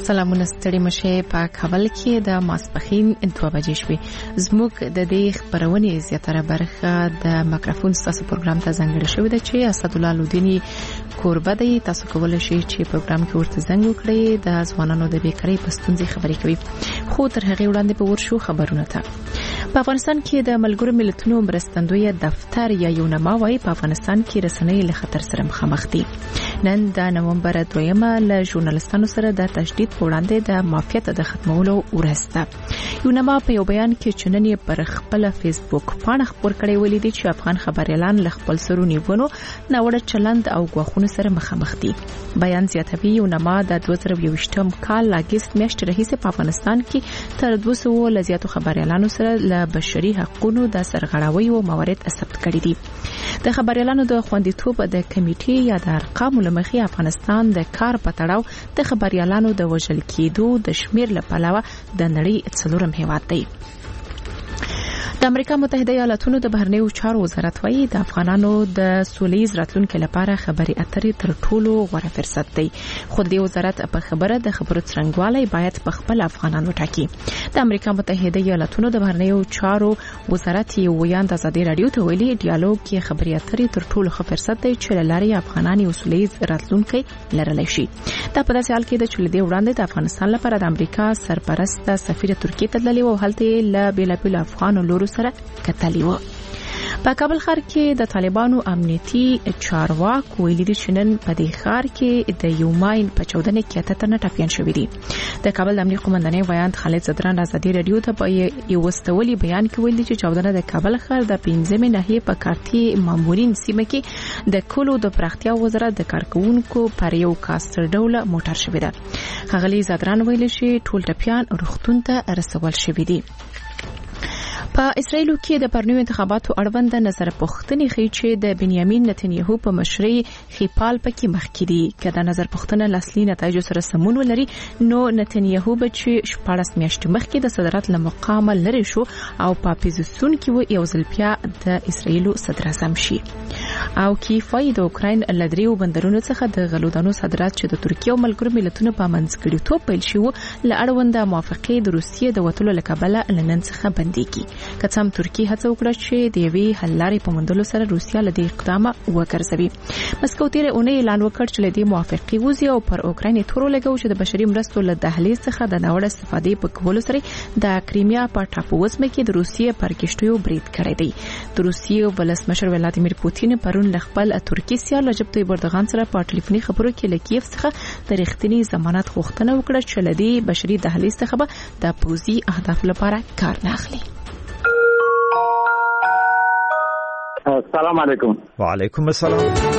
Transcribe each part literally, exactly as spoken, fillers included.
سلامونه ستړي مشه په کابل کې د ماسپخین دوه بجې شوې. زموږ د دې خبرونې زیاتره برخه د مایکروفون ستاسو پروګرام ته ځانګړې شوې ده چې اسد الله لودینی کوربه دی. تاسو کولای شئ چې پروګرام کې ورته زنګ وکړئ. د ځوانانو د بیکاری په ستونزې خبرې کوي. خو تر هغه وړاندې په ورشو خبرونه ته. په افغانستان کې د ملګرو ملتونو مرستندوی دفتر یا یونما وايي په افغانستان کې رسنۍ له خطر سره مخامخ دي. نن د نومبر دویمه له ژورنالستانو سره د تشدید په وړاندې د مافیات د ختمولو ورسته. یونما په یو بیان کې چننې پر خپل فیسبوک پاڼه خبر کړی ولیدي چې افغان خبريالان له خپل سرو نیونو ناوړه چلند او غوښتنو سره مخامخ دي. بیان زیاتوي یونما د دوه زره یوویشتم کال اگست میاشتې راهیسې په افغانستان کې تر دوه سوه له زیاتو خبريالانو سره له بشري حقوقو د سرغړاوي او موارد ثبت کړي دي. د خبريالانو د خوندیتوب د کمیټې یا د ارقامو لمخې افغانستان د کار په تړاو د خبريالانو د وژل کېدو د شمیر له پلوه د نړۍ څلورم هیواد دی. د امریکا متحده ایالاتونو د بهرنیو چارو وزارت وايي د افغانانو د سولهییز راتلونکو لپاره خبري اترې تر ټولو غوره فرصت دی. خو د وزارت په خبره د خبرو څرنګوالی باید په خپل افغانانو ټاکي. د امریکا متحده ایالاتونو د بهرنیو چارو وزارت یو ویان د ازادي رادیو ته ویلي ډیالوګ کې خبري اترې تر ټولو ښه فرصت دی چې لاري افغانان سولهییز راتلونکو لرلی شي. دا په داسې حال کې د چولې دی وړاندې د افغانستان لپاره د امریکا سرپرست سفیر ترکیه ته تللی او هلته له بیلابیل افغان لورو سره کتلی و. په کابل ښار کې د طالبانو امنیتي چارواکو ویلي دي چې نن په دې ښار کې د یو ماین په چودنې کې اته تنه ټپیان شوي دي. د کابل د امنیت قومندانۍ ویاند خالد زدران ازادي رادیو ته په یو وستولي بیان کې ویلي چې چودنه د کابل ښار د پنځمې ناحیې په کارتي مامورین سیمه کې د کلو د پراختیا وزارت د کارکونکو پر یو کاستر ډوله موټر شوی ده. ښاغلي زدران ویلي چې ټول ټپیان روغتون ته رسول شوي دي. په اسرائیل کې د پرنیو انتخاباتو اړوند نظر پوښتنې ښیي چې د بنیامین نتنیاهو په مشرۍ خپال پکې مخکې دي. که د نظر پوښتنه لاصلي نتایجو سره سمون ولري نو نتنیاهو به چې شپاړس میاشتې مخکې د صدارت له مقامه لرې شو او په اپوزیسیون کې و یو ځل بیا د اسرائیل صدر اعظم شي. او کیفای د اوکراین له دریو بندرونو څخه د غلودانو صادرات چې د ترکیه او ملګرو ملتونو په منځګړیتوب پیل شو له اړوند موافقې د روسیې د وټولو له کبله لنن څخه بنديږي. کڅم ترکیه هڅه وکړه چې د یوې حل لارې په موندلو سره روسیا له دې اقدامه وګرځوي. مسکو تیر اونۍ اعلان وکړ چې له دې موافقې وځي او پر اوکراین تور لګو چې د بشري مرستو له دهلیز څخه د ناوړه استفادې په کولو سره د کریمیا په ټاپووزمه کې د روسیې پر کشتیو برید کړی دی. د روسیې ولسمشر ولادیمیر پوتین پرون له خپل ترکیه سیال رجب طیب اردوغان سره په ټلیفوني خبرو کې له کیف څخه د رښتینی ضمانت غوښتنه وکړه چې له دې بشري دهلیز څخه به د پوزي اهداف لپاره کار نه اخلي. السلام علیکم. وعلیکم السلام.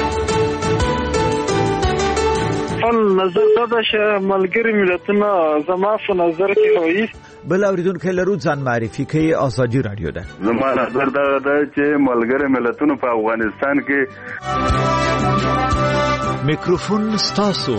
فل نظر دا چې ملګری ملتونه زما په نظر کې وایي بل اوریدونکو لرو ځان معرفي کوي. ازادي رادیو ده. زما نظر دا ده چې ملګری ملتونه په افغانستان کې میکروفون ستاسو.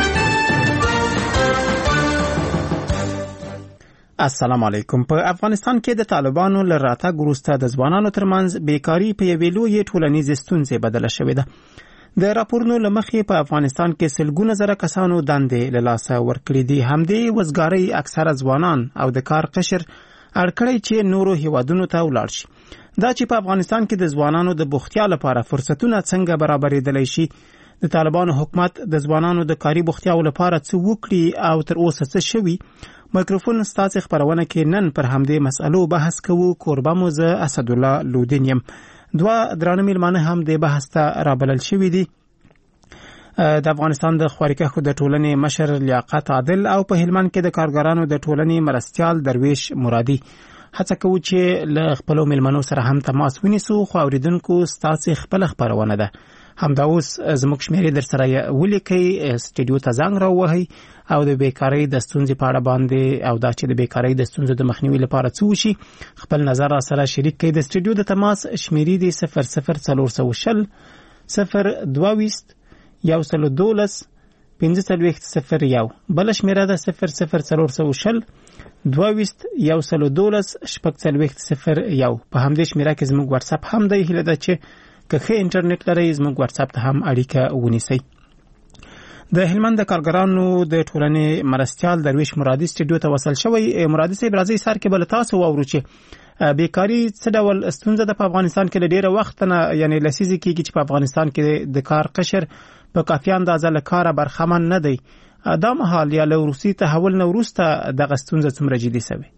السلام علیکم. په افغانستان کې د طالبانو له راتګ وروسته د ځوانانو ترمنځ بیکاری په یوې لویې ټولنیزې ستونزې بدله شوې ده. د راپورونو له مخې په افغانستان کې سلګونه زره کسانو دندې له لاسه ورکړې دي. همدې وزګارۍ اکثره ځوانان او د کار قشر اړکړی چې نورو هیوادونو ته ولاړ شي. دا چې په افغانستان کې د ځوانانو د بوختیا لپاره فرصتونه څنګه برابرېدلی شي، د طالبانو حکومت د ځوانانو د کاري بوختیاو لپاره څه وکړي او تر اوسه څه شوي، مایکروفون ستاسو خبرونه کې نن پر همدې مسألو بحث کوو. کوربه مو زه اسد الله لودین یم. دوه درانه میلمانه هم د بحث ته رابلل شوي دي. د افغانستان د خوارکښو د ټولنې مشر لیاقت عادل او په هلمند کې د کارګرانو د ټولنې مرستیال درویش مرادي. هڅه کوو چې له خپلو میلمنو سره هم تماس ونیسو، خو اوریدونکو ستاسو خپل خبرونه ده. همدا اوس زموږ شمیرې در سره ولیکئ، سټډیو ته زنګ راووهئ او د بیکاری د ستونزې په اړه باندې او دا چې د بیکاری د ستونزو د مخنیوي لپاره څه وشي خپل نظر را سره شریک کړئ. د سټډیو د تماس شمیرې دي صفر صفر څلور سوه شل صفر دوه ویشت یو سل دولس پنځه څلوېښت صفر یو. بله شمیره ده صفر صفر څلور سوه شل دوه ویشت یو سل دولس شپږ څلوېښت صفر یو. په همدې شمیره کې زموږ واتساپ هم دی. هیله ده چې که ښه انټرنیټ لرئ زموږ واتساپ ته هم اړیکه ونیسئ. د هلمند د کارګرانو د ټولنې مرستيال درویش مرادي سټډیو ته وصل شوی. مرادي صاحب راځي سر کې بل تاسو واورو چې بیکاری څه ډول ستونزه ده په افغانستان کې ډیره وخت نه یعنی لسیزي کېږي چې په افغانستان کې د کار قشر په کافي اندازه له کاره برخمن نه دی. دا مهال یا له روسي تحول نه وروسته دغه ستونزه څومره جدي شوه؟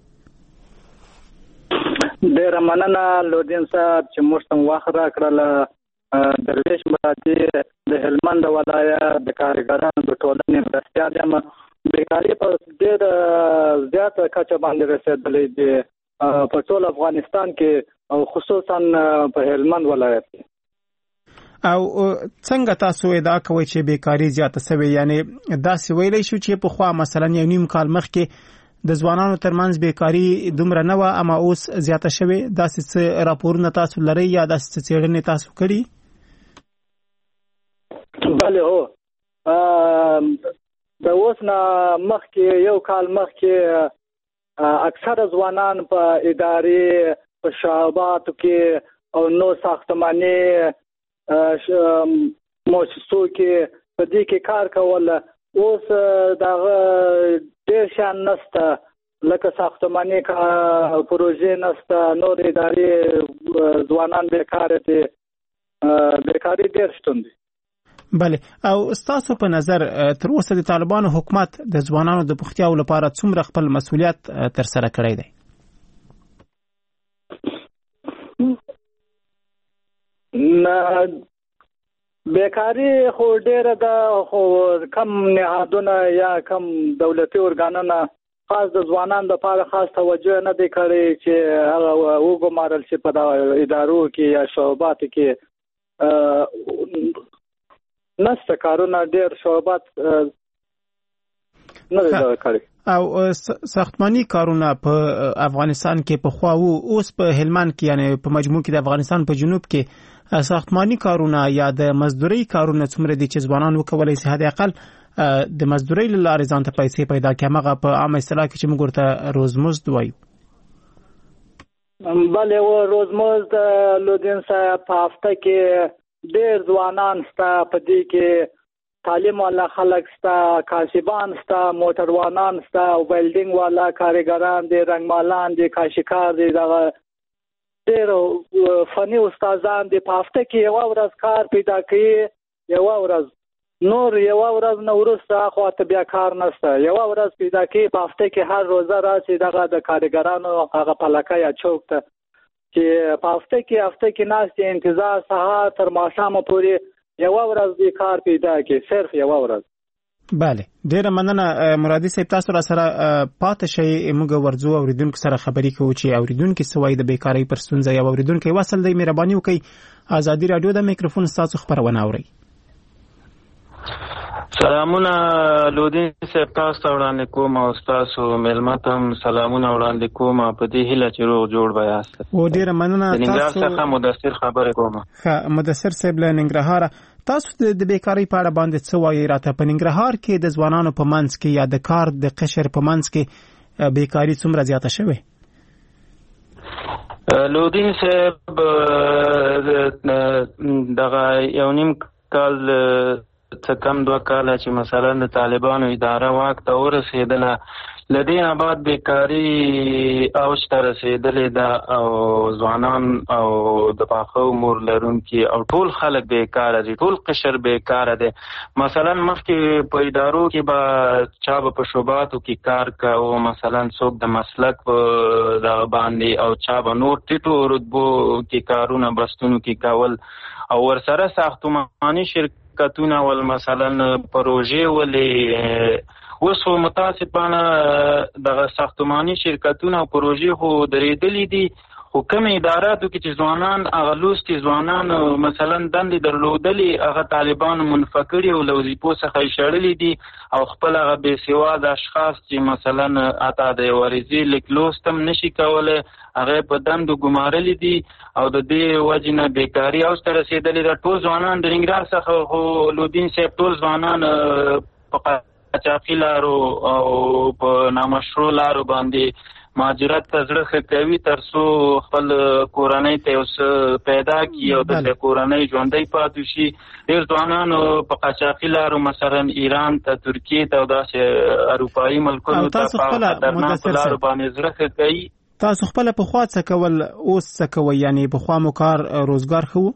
ډیره مننه لودین صاحب چې موږ ته وخت راکړل. درویش مرادي د هلمند ولایت د کارګرانو د ټولنې مرستیال یم. بیکاري په ډېر زیاته کچه باندې رسېدلې ده په ټول افغانستان کې او خصوصا په هلمند ولایت کې. او څنګه تاسو ادعا کوئ چې بیکاري زیاته شوې؟ یعنی داسې ویلی شو چې په خوا مثلا یو نیم کال مخکې د ځوانانو ترمنځ بیکاري دومره نه وه اما اوس زیاته شوې؟ داسې څه راپورونه تاسو لرئ یا داسې څه څېړنې تاسو کړي؟ بله هو، د اوس نه مخکې یو کال مخکې اکثره ځوانان په ادارې په شعباتو کې او نو ساختماني مؤسسو کې په دې کې کار کول. اوس دغه ډېر شیان نشته لکه ساختماني پروژې نشته، نور ادارې ځوانان بیکاره دي، بیکاري ډېر شتون دی. بله، او ستاسو په نظر تر اوسه د طالبانو حکومت د ځوانانو د پوښتیاو لپاره څومره خپل مسؤلیت تر سره کړی دی؟ بیکاري خو ډیره ده، خو کم نهادونه یا کم دولتي ارګانونه خاص د ځوانانو لپاره خاص توجه نه دی کړی چې هغه وګمارل شي په ادارو کې یا شعباتو کې. نسته کارونه ډیر شعبات نه دی کړی. او ساختماني کارونه په افغانستان کې په خوا وو، اوس په هلمند کې یعنی په مجموع کې د افغانستان په جنوب کې ساختماني کارونه یا د مزدوري کارونه څومره دي چې ځوانان وکولای شي حد اقل د مزدوري له لارې ځان ته پیسې پیدا کړي، هغه په عامه اصطلاح کې چې موږ ورته روزمزد وایو؟ بله، و روزمزد لودین صاحب په هفته کې ډېر ځوانان شته، په دې کې تعلیم والا خلک شته، کاسبان شته، موټروانان شته، ویلډینګ والا کارګران دي، رنګمالان دي، کاشیکار دي، دغه ډېر فني استادان دي. په هفته کې یوه ورځ کار پیدا کوي، یوه ورځ نور یوه ورځ نه وروسته خواته بیا کار نشته، یوه ورځ پیدا کوي. په هفته کې هر روزه راشي دغه د کارګرانو هغه پلکه یا چوک ته چې په هفته کې هفته کې ناستې انتظار سهار تر ماښامه پورې یوه ورځ دې کار پیدا کړي، صرف یوه ورځ. بله، ډیره مننه مرادي صاحب، تاسو را سره پاتې شئ. موږ ورځو اوریدونکو سره خبرې کوو چې اوریدونکي څه وایي د بیکارۍ پر ستونزه. یا اوریدونکي وصل دی، مهرباني وکړئ ازادي راډیو د میکروفون ستاسو خبرونه اورئ. سلامونه لودین صاحب، تاسو ته وړاندې کوم او تاسو مېلمه ته هم سلامونه وړاندې کوم په دې هیله چې روغ جوړ به یاست. او ډیره مننه. د ننګرهار څخه مدثر خبرې کوم. ښه، مدثر صاحب له ننګرهاره، تاسو د بیکارۍ په اړه باندې څه وایي راته؟ په ننګرهار کې د ځوانانو په منځ کې یا د کار د قشر په منځ کې بیکاري څومره زیاته شوې؟ لودین صاحب دغه یو نیم کال څه کم دوه کاله چې مثلا د طالبانو اداره واک ته ورسېدله، له دې نه بعد بیکاري اوج ته رسېدلې ده او ځوانان او د پاخه عمر لرونکي او ټول خلک بیکاره دي، ټول قشر بیکاره دی. مثلا مخکې په ادارو کې به چا به په شعباتو کې کار کوو، مثلا څوک د مسلک په دغه باندې او چا به نور ټیټو رتبو کې کارونه بستونو کې کول او ورسره ساختماني شرکتونه ول مثلا پروژې ولې اوس خو متاسفانه دغه ساختماني شرکتونه او پروژې خو درېدلې دي، خو کوم اداراتو کې چې ځوانان هغه لوستي ځوانان مثلا دندې درلودلې هغه طالبانو منفه کړي او له وظیفو څخه یې شړلي دي او خپل هغه بېسواده اشخاص چې مثلا حتی د ورځې لیک لوست هم نشي کولی هغه په دندو ګمارلي دي او د دې وجې نه بیکاري اوج ته رسېدلې ده. ټول ځوانان د ننګرهار څخه خو لودین صاحب ټول ځوانان په قاچاقي لارو او په نامشروع لارو باندې مهاجرت ته زړه ښه کوي تر څو خپل کورنۍ ته اوس پیدا کړي او د کورنۍ ژوندۍ پاتې شي. ډېر ځوانانو په قاچاقي لارو مثلا ایران ته، ترکیې ته او داسې اروپایي ملکونو ته په خطرناکو لارو باندې زړه ښه کوي. تاسو خپله پخوا څه کول، اوس څه کوئ؟ یعنې پخوا مو کار روزګار ښه و؟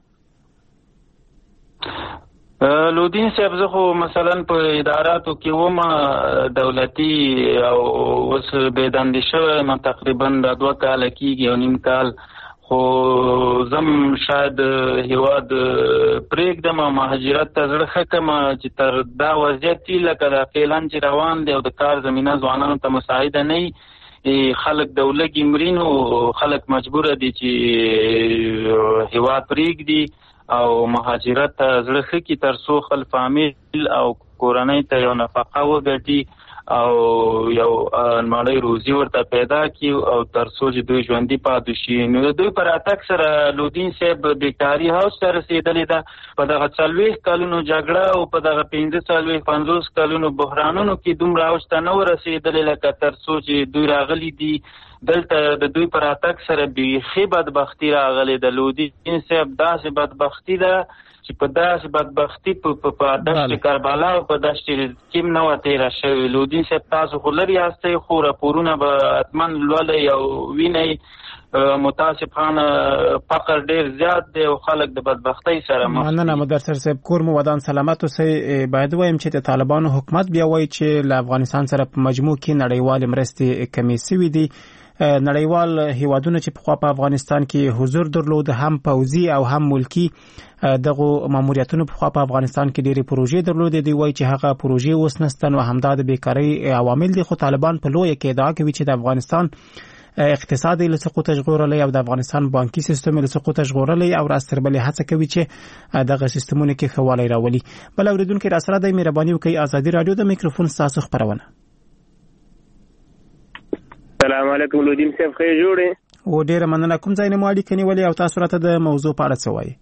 لودین صاحب زه خو مثلا په اداراتو کې وم، دولتي او اوس بېدندې شوی ما تقریبا دا دوه کاله کېږي او نیم کال، خو زم شاید هیواد پرېږدم او مهاجرت ته زړه ښه کړم چې تر دا وضعیت وي لکه دا فعلا چې روان دی او د کار زمینه ځوانانو ته مساعده نه وي، خلک د ولږې مرینو، خلک مجبوره دي چې هیواد پرېږدي او مهاجرت ته زړه ښه کړي تر څو خپل فامیل او کورنۍ ته یو نفقه وګټي او یو مالي روزي ورته پیدا کړي او تر څو چې دوی ژوندي پاتې شي. نو د دوی په راتګ سره لودین صاحب بیکاري هوس ته رسېدلې ده. په دغه څلوېښت کلونو جګړه او په دغه پنځه څلوېښت پنځوس کلونو بحرانونو کې دومره اوج ته نه ورسېدلې لکه تر څو چې دوی راغلي دي. دلته د دوی پر راتګ سره بیخي بدبختي راغلې ده. لودین صاحب داسې بدبختي ده چې په داسې بدبختي په دشت کربلا او په دشت کیم نه وه تېره شوې. لودین صاحب تاسو خو لرې یاستئ خو راپورونه به حتما لولئ او وینئ. متاسفانه فقر ډېر زیات دی او خلک د بدبختۍ سره مخ دي. مننه مدرسر صاحب، کور مو ودان سلامت اوسئ. باید وایم چې د طالبانو حکومت بیا وایي چې له افغانستان سره په مجموع کې نړیوالې مرستې کمې سوي دي. نړیوال هیوادونه چې پخوا په افغانستان کې حضور درلود، هم پوځي او هم ملکی، دغه ماموریتونو پخوا په افغانستان کې ډېرې پروژې درلودې. دی وایي چې هغه پروژې اوس نشته، نو همدا د بیکارۍ عوامل دي. خو طالبان په لویه کې ادعا کوي چې د افغانستان اقتصاد له سقوط ژغورلی او د افغانستان بانکي سیستم له سقوط ژغورلی او راستربلې هڅه کوي چې دغه سیستمونه کې ښه والی راولي. بل اوریدونکي راسره دی، مهرباني وکړئ ازادي راډیو د میکروفون ستاسو خپرونه. السلام علیکم لودین صاحب، ښه جوړې؟ او ډېره مننه. کوم ځای نه مو اړیکه نیولې او تاسو راته د موضوع په اړه څه وایي؟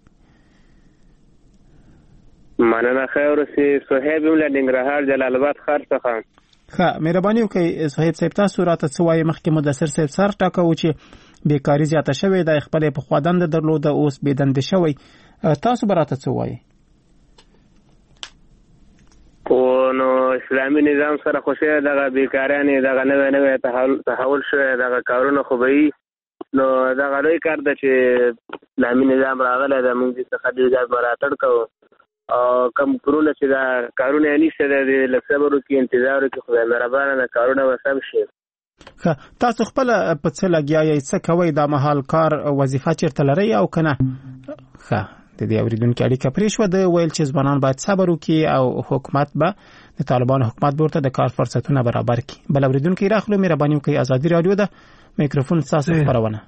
مننه. ښه ورسې صهیب یم له ننګرهار جلال آباد ښار څخه. ښه، مهرباني وکړئ صهیب صاحب، تاسو راته څه وایي؟ مخکې مدثر صاحب سر ټاکه چې بیکاري زیاته شوې ده، خپلې پخوا دنده درلوده اوس بېدندې شوی. تاسو به راته څه وایي؟ او نو اسلامي نظام سره خو شوی دغه بیکاریانې دغه نوی نوی تحول شوی دغه کارونه خو به وي. نو دغه لوی کار ده چې اسلامي نظام راغلی ده، موږ دې څخه ډېر زیات ملاتړ کوو او کوم کورونه چې دا کارونه یې نیسته دی لږ صبر وکړي، انتظار وکړي، خدای مهربانه ده کارونه به سم شي. ښه، تاسو خپله په څه لګیا یئ؟ څه کوئ دا مهال؟ کار وظیفه چېرته لرئ او که نه؟ ښه، د دې اورېدونکي اړیکه پرې شوه. د ویل چې ځوانان باید صبر وکړي او حکومت به د طالبانو حکومت به ورته د کار فرصتونه برابر کړي. بل اورېدونکي راخلو، مهرباني وکړئ ازادي راډیو ده میکروفون ستاسو خپرونه.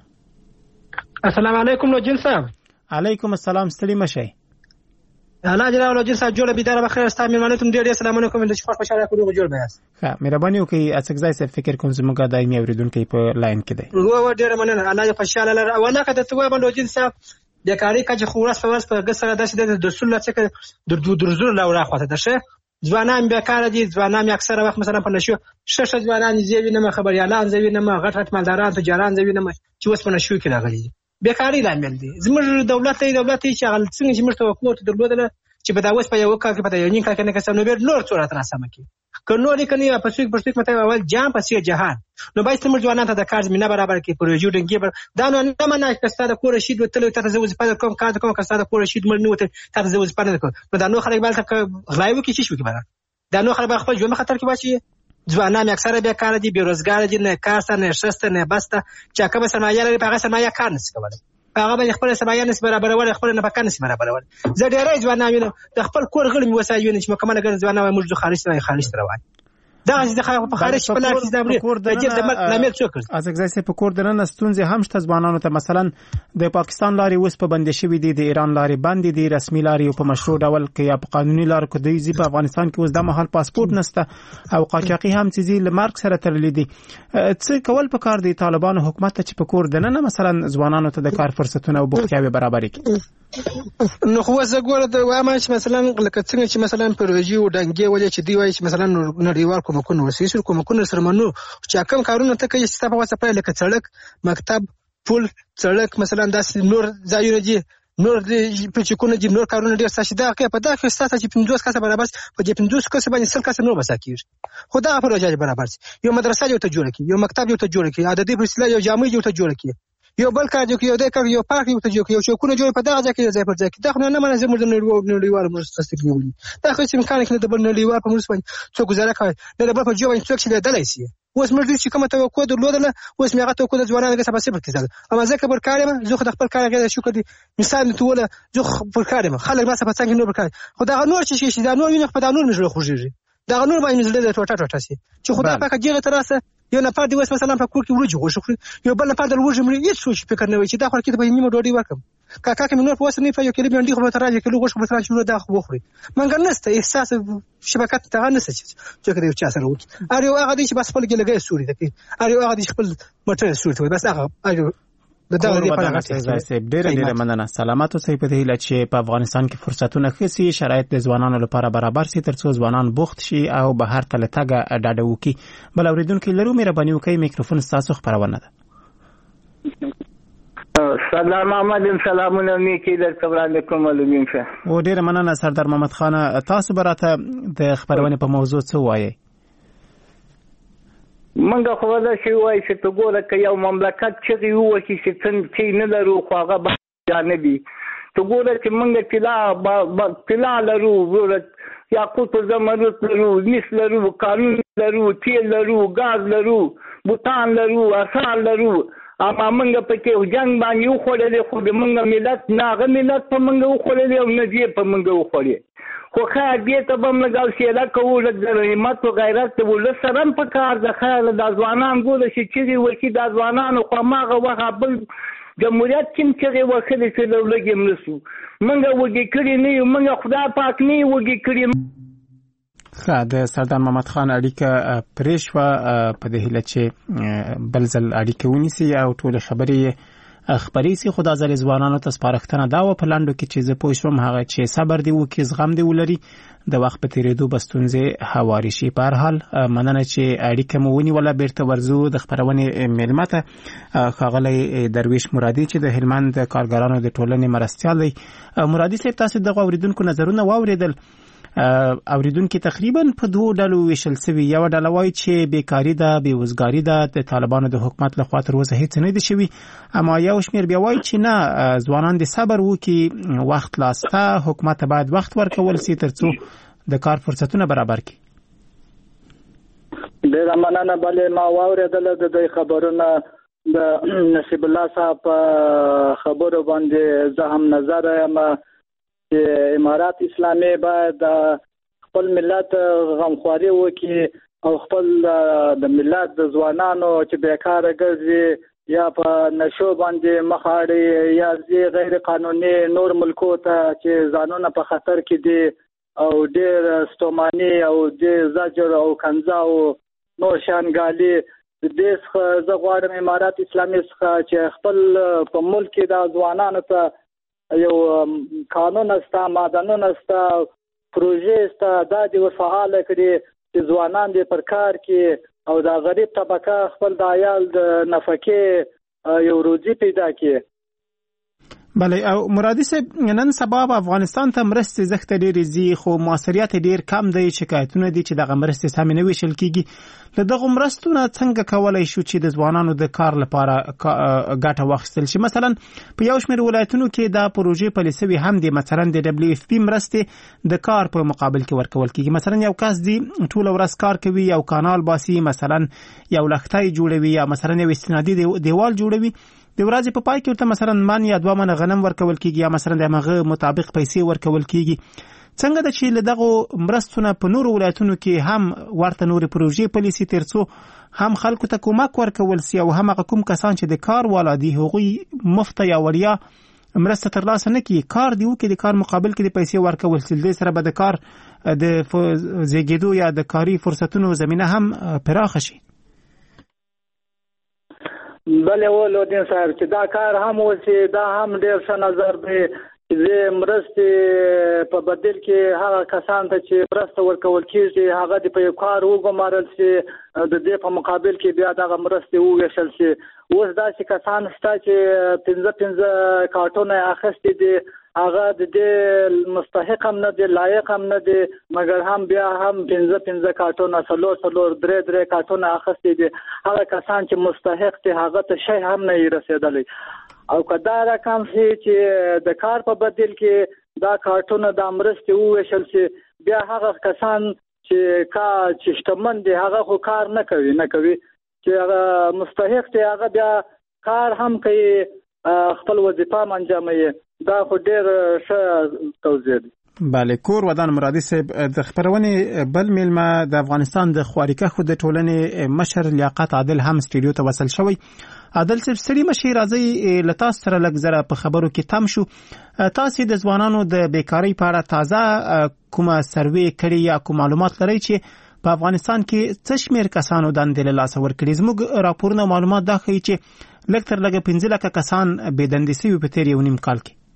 السلام علیکم لوجین صاحب. علیکم السلام، ستړي مه شئ. الله جل لوجین صاحب جوړه بيداره بخیر. ستاسو مېلمانه ته ډېر ډېر سلامونه کوم. د شپږ په شاله کولو جوړ بیاست. ښه، مهرباني وکړئ. اڅکزای صاحب فکر کوم زموږ دایمي اورېدونکي په لاین کې دی. و ډېر مننه. الله په شاله لره او نه کده ته وایم لوجین صاحب بیکاری کچ خورس په ورس په ګسره داسې د رسول څخه د درزور لورا خواته ده. شه ځوانان بیکاره دي، ځوانان اکثره وخت مثلا په نشو شش ځوانان زیوی نه خبريالان زیوی نه غټ غټ مالداران تجاران زیوی نه چې وس په نشو کې راغلي. بیکاری لامل دي. زموږ دولت ای دولت چې غل څنګه چې مرته حکومت درلودله چې په دا وس په یو کال کې په یو نیم کال کې نه کسب نو بیر نور څوره تر اسمه کې کنو لیکنی په څوک په څوک مته اول جام په جهان نو باید څومره ځوانان ته د کار زمينه برابر کې پروژې ډنګي بر دا نو نه منه کستا د کور شید وتل ته زوز په کوم کار کوم کستا د کور شید مړ نه وته ته زوز په نه نو دا نو خلک بل ته غلایو کې شي شو کې بره دا نو خلک خپل ژوند خطر کې واچي. ځوانان اکثره بیکاره دي، بیروزګار دي، نه کار سره نه شسته نه بسته چې کومه سرمایه لري په هغه سرمایه کار نشي کولای، هغه به خپل سرمایه نسبت برابرول، خپل نه پکانه نسبت برابرول. زه ډېرې ځوانان وینم د خپل کور غړي مې وسایونه چې مکمنه ګر ځوانان موږ خارج ته خارج ته روان دا چې د خلکو په خارج په لار کې زمري د دې د لامل څه کړ. از اگزایسه په کور دنه ستونزې هم شته ځوانانو ته. مثلا د پاکستان لارې اوس په بندې شوې دي، د ایران لارې بندې دي، رسمي لارې په مشروع ډول کې یا په قانوني لارو کې د زی په افغانستان کې اوس د مهال پاسپورت نشته او قاچاقي هم چې لمرګ سره تړلې دي. څه کول پکار دي طالبانو حکومت ته چې په کور دنه مثلا ځوانانو ته د کار فرصتونه او بوختیاوي برابر کړي؟ نو خو زه ګوره د وایم چې مثلا لکه څنګه چې مثلا پروژې او ډنګې ولې چې دی وایي چې مثلا نړیوال کومکونه وسیسر کومکونه سره منو چې کوم کارونه ته کوي چې تاسو په واسطه پای لکه سړک مکتب پل سړک مثلا داسې نور ځایونه دي نور د پچکونه دي نور کارونه ډیر ستاسو دا کې په دا کې ستاسو چې پنځوس کسه برابر په دې پنځوس کسه باندې سل کسه نور بساکیږي خو دا پروژه برابر یو مدرسه یو ته جوړ کی یو مکتب یو ته جوړ کی عددي فاصله یو جامع یو ته جوړ کی یو بل کار دی یو د کار یو پارک یو ته جوړ یو چوکونه جوړ په دغه ځای کې ځای پر ځای کې دا خو نه منځ موږ د نړیوال مرسته ستګنیولي دا خو چې امکان کې د بل نړیوال په مرسته باندې څوک گزاره کوي د بل په جوړ باندې څوک چې لیدلای شي اوس موږ چې کومه توقع درلودله اوس میغه توقع د ځوانانو کې سبا صفر کېدل اما ځکه پر کار ما زه خو د خپل کار غیر شو کړی مثال نتوله زه پر کار ما خلک ما سبا څنګه نور پر کار خو دا نور چې شي دا نور ویني په دا نور مجله خوږي دا نور باندې مجله د ټوټه ټوټه شي چې خدای پاک جګه تراسه یو نفر دی وس مثلا په کور کې ورجو غوښه یو بل نفر د ورجو مړي هیڅ سوچ فکر نه وي چې دا خو کې به نیمه ډوډۍ ورکم کاکا کې نور په وسه نه په یو کې باندې خو تر راځي کې لوګوش په تر راځي دا خو بخوري منګر نسته احساس شبکات ته نسته چې کې یو چا سره وکی اره یو هغه دی چې بس خپل کې لګي سوري ده اره یو هغه دی خپل مټر سوري بس هغه اجو د دا دی په هغه ځای ډېر ډېر مننه سلامات اوسئ په دې لچ په افغانستان کې فرصتونه خسي شرایط د ځوانانو لپاره برابر سي ترڅو ځوانان بوخت شي او بهر ته لټګه ډاډه وکي بل اوریدونکو لرو مهرباني وکړئ میکروفون تاسو خبرونه ده سردار محمد سلامونه نیکی در کبران کوم علومین شه او ډېر مننه سردار محمد خان تاسو براته د خبرونه په موضوع څه وایي منګه خو دا شی وایي چې ته ګوره که یو مملکت چې یو وکی چې څنګه نه لرو خو هغه جانبي ته ګوره چې منګه طلا طلا لرو ګوره یاقوت زمرد لرو مس لرو قانون لرو تیل لرو غاز لرو بوتان لرو اسان لرو اما منګه پکې جنگ باندې وخوړل خو د منګه ملت ناغه ملت په منګه وخوړل او نه دی په منګه وخوړل خو خیر دې ته به موږ سیاله کوو د همت او غیرت ته ول سره په کار د خیر د ځوانان ګول شي چې وکی د ځوانانو خو ماغه وغه بل جمهوریت کوم چې وکړي چې لږه مرسو موږ وګی کړی نه موږ خدای پاک نه وګی کړی خا د سردار محمد خان اړیکه پریشوا په دې هله چې بلزل اړیکه ونیسي او ټول خبرې خبرې سي خدا زل ځوانانو ته سپارښتنه دا و په لاندو کې چې زه پوه شوم هغه چې صبر دی وکي زغم دی ولري د وخت په تیریدو بستونځه هواري شي په هر حال مننه چې اړیکه مو ونی ولا بیرته ورزو د خبرونه ملمته خاغلی درویش مرادي چې د هلمند کارګرانو د ټولنې مرستيال دی مرادي صاحب تاسو د اوریدونکو نظرونه واوریدل اوریدونکو تقریبا په دوه ډلو ویشل سوي یو ډله وایي چې بیکاری ده بیوزګاری ده د طالبانو د حکومت لخوا تر اوسه هیڅ نه دي شوی اما یو شمیر بیا وایي چې نه ځوانان د صبر وکي وخت لاسته حکومت باید وخت ورکول سي ترڅو د کار فرصتونه برابر کړي ډېر مننه بلې ما واوریدل د خبرونه د نصیب الله صاحب خبرو باندې زه هم نظر یم امارات اسلامي باید خپل ملت غمخواري وکړي او خپل د ملت د ځوانانو چې بیکاره ګرځي یا په نشو باندې مخاړي یا زی غیر قانوني نور ملکو ته چې ځانونه په خطر کې دي او ډېر ستوماني او د زجر او کنځا او نور شانګالي د دې څخه زه غواړم امارات اسلامي څخه چې خپل په ملک کې د ځوانانو ته یو قانون استا مادنون استا پروژه استا د دې وفعال کړي چې ځوانان دې پر کار کې او د غریب طبقه خپل د عیال د نفقه یو روزي پیدا کړي بله او مرادي صاحب نن سبا افغانستان ته مرستې زخت ډېرې زی خو موثریت ډېر کم دی شکایتونه دي چې دغه مرستې سم نه ویشل کیږي له دغه مرستونو څنګه کولای شو چې د ځوانانو د کار لپاره ګټه واخیستل شي مثلا په یو شمېر ولایتونو کې دا پروژې پالیسي هم دي مثلا د دبليو اف پی مرستې د کار په مقابل کې ورکول کیږي مثلا یو کس دی ټول ورځ کار کوي یو کانال باسي مثلا یو لختای جوړوي یا مثلا یو استنادي دیوال جوړوي د ورځې په پای کې ورته مثلا من یا دوه من غنم ورکول کیږي یا مثلا د هغه مطابق پیسې ورکول کیږي څنګه د چې لدغه مرستونه په نورو ولایتونو کې هم ورته نورې پروژې پالیسي ترڅو هم خلکو ته کومک ورکول سي او هم هغه کوم کسان چې د کار والا دي هغوی مفت یا وړیا مرسته ترلاسه نه کوي کار دی وکړي د کار مقابل کې د پیسې ورکول سي د سره به د کار د زیږیدو یا د کاري فرصتونو زمينه هم پراخه شي بله ولودین صاحب چې دا کار هم وسی دا هم ډیر ښه نظر دی چې مرستې په بدل کې هغه کسان ته چې مرسته ورکول کېږي هغه د په کار وګمارل شي د دې په مقابل کې بیا دغه مرستې وویشل شي. اوس داسې کسان شته چې پنځه پنځه کارټونه اخیستي دي هغه د دې مستحق هم نه دي لایق هم نه دي مګر هم بیا هم پنځه پنځه کارټونه څلور څلور درې درې کارټونه اخیستي دي. هغه کسان چې مستحق دي هغه ته شی هم نه یې رسېدلی او که دا رقم شي چې د کار په بدل کې دا کارټونه د مرستې وویشل شي بیا هغه کسان چې کار چې شتمن دي هغه خو کار نه کوي نه کوي چې هغه مستحق دي هغه بیا کار هم کوي خپل وظیفه هم انجاموي. دا خو ډېر ښه توضیح دی. بله کور ودان مرادي صاحب د خبرونې بل میلمه د افغانستان د خوارکښو د ټولنې مشر لیاقت عادل هم سټډیو ته وصل شوی. عادل صاحب سړي مشي راځي له تاسو سره لږ زره په خبرو کې تم شو. تاسو د ځوانانو د بیکاری په اړه تازه کومه سروې کړې یا کوم معلومات لرئ چې په افغانستان کې څه شمېر کسانو دندې له لاسه ورکړي؟ زموږ راپورونه معلومات دا ښیي چې لږ تر لږه پنځه لکه کسان بې دندې شوي په تېر یو نیم کال کې.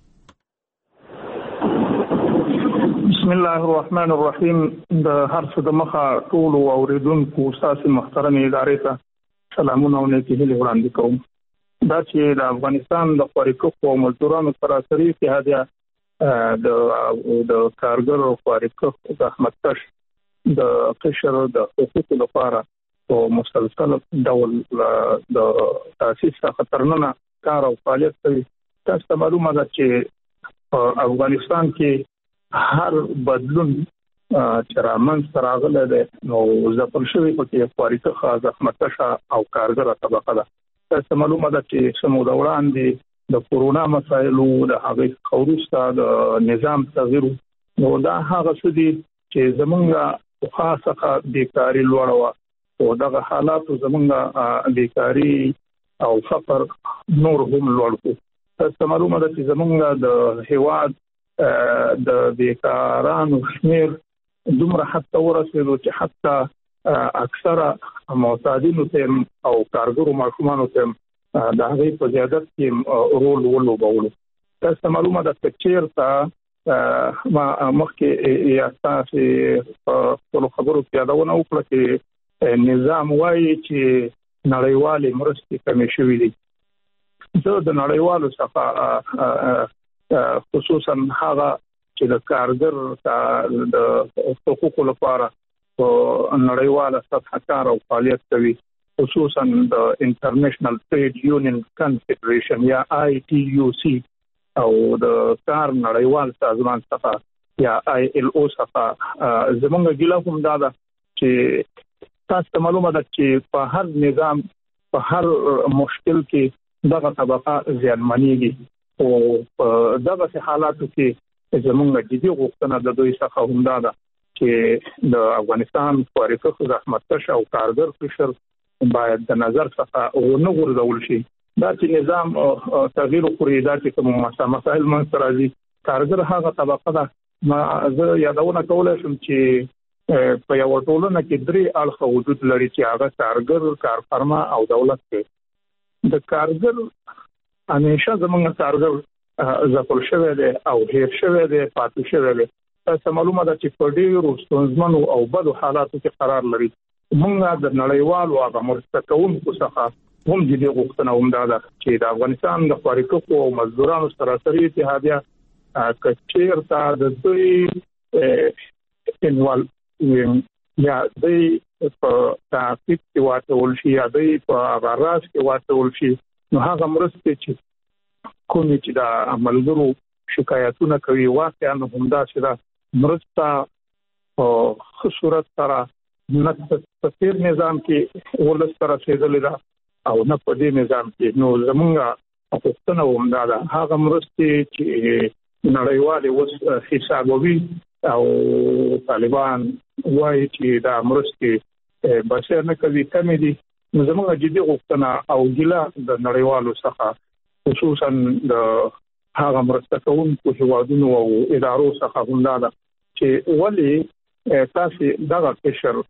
بسم الله الرحمن الرحیم. د هر څه د مخه ټولو اوریدونکو ستاسو محترم ادارې ته سلامونه او نیکې هیلې وړاندې کوم. دا چې د افغانستان د خوارکښو او مزدورانو سراسري اتحادیه د د کارګر او خوارکښ زحمتکش د قشر د حقوقو لپاره په مسلسل ډول د تاسیس څخه تر ننه کار او فعالیت کوي. تاسو ته معلومه ده چې په افغانستان کې هر بدلون چې رامنځته راغلی دی نو ځپل شوی پکې خوارکښه زحمتکشه او کارګره طبقه ده. تاسو ته معلومه ده چې څه موده وړاندې د کورونا مسایلو د هغې څخه وروسته د نظام تغییر نو دا هغه څه دي چې زمونږ پخوا څخه بیکاري لوړه وه او دغه حالاتو زمونږ بیکاري او فقر نور هم لوړ کړو. تاسو ته معلومه ده چې زمونږ د هیواد د بیکارانو شمیر دومره حد ته ورسېدو چې حتی اکثره معتادینو ته او کارګرو ماشومانو ته د هغې په زیادت کې رول ولوبولو. تاسو ته معلومه ده چې چېرته ما مخکې یا تاسې په خپلو خبرو کې یادونه وکړه چې نظام وایي چې نړیوالې مرستې کمې شوي دي. زه د نړیوالو څخه خصوصا هغه چې د کارګر د حقوقو لپاره په نړیواله سطح کار او فعالیت کوي خصوصا د انټرنیشنل ټریډ یونین کنفدریشن یا آی ټي یو سی او د کار نړیوال سازمان څخه یا آی ایل او څخه زمونږ ګیله هم دا ده چې تاسو ته معلومه ده چې په هر نظام په هر مشکل کې دغه طبقه زیانمنېږي او په دغه حالاتو کې زمونږ جدي غوښتنه د دوی څخه هم دا ده چې د افغانستان خوارکښ زحمتکش او کارګر قشر باید د نظر څخه ونه غورځول شي. دا چې نظام تغییر وکړي دا چې کوم مسایل منځته راځي کارګر هغه طبقه ده. ما زه یادونه کولی شم چې په یوه ټولنه کې درې اړخه وجود لري چې هغه کارګر کارفرما او دولت دی. د کارګر همیشه زمونږ کارګر ځپل شوی دی او هیر شوی دی پاتې شوی دی. تاسو معلومه ده چې په ډېرو ستونزمنو او بدو حالاتو کې قرار لري. موږ د نړیوالو هغه مرسته کوونکو څخه هم جدي غوښتنه هم دا ده چې د افغانستان د خوارکښو او مزدورانو سراسري اتحادیه که چېرته د دوی انوال یا دوی په تعقیب کې واچول شي یا دوی په هغه راز کې واچول شي نو هغه مرستې چې کومې چې د ملګرو شکایتونه کوي واقعا همداسې ده مرسته په ښه صورت سره نه په تېر نظام کې ولس ته رسېدلې ده او نه په دې نظام کې. نو زمونږ غوښتنه همدا ده هغه مرستې چې نړیوالې اوس حسابوي او طالبان وایي چې دا مرستې بشر نه کوي کمې دي نو زمونږ جدي غوښتنه او ګیله د نړیوالو څخه خصوصا د هغه مرسته کوونکو هیوادونو او ادارو څخه هم دا ده چې ولې تاسې دغه قشر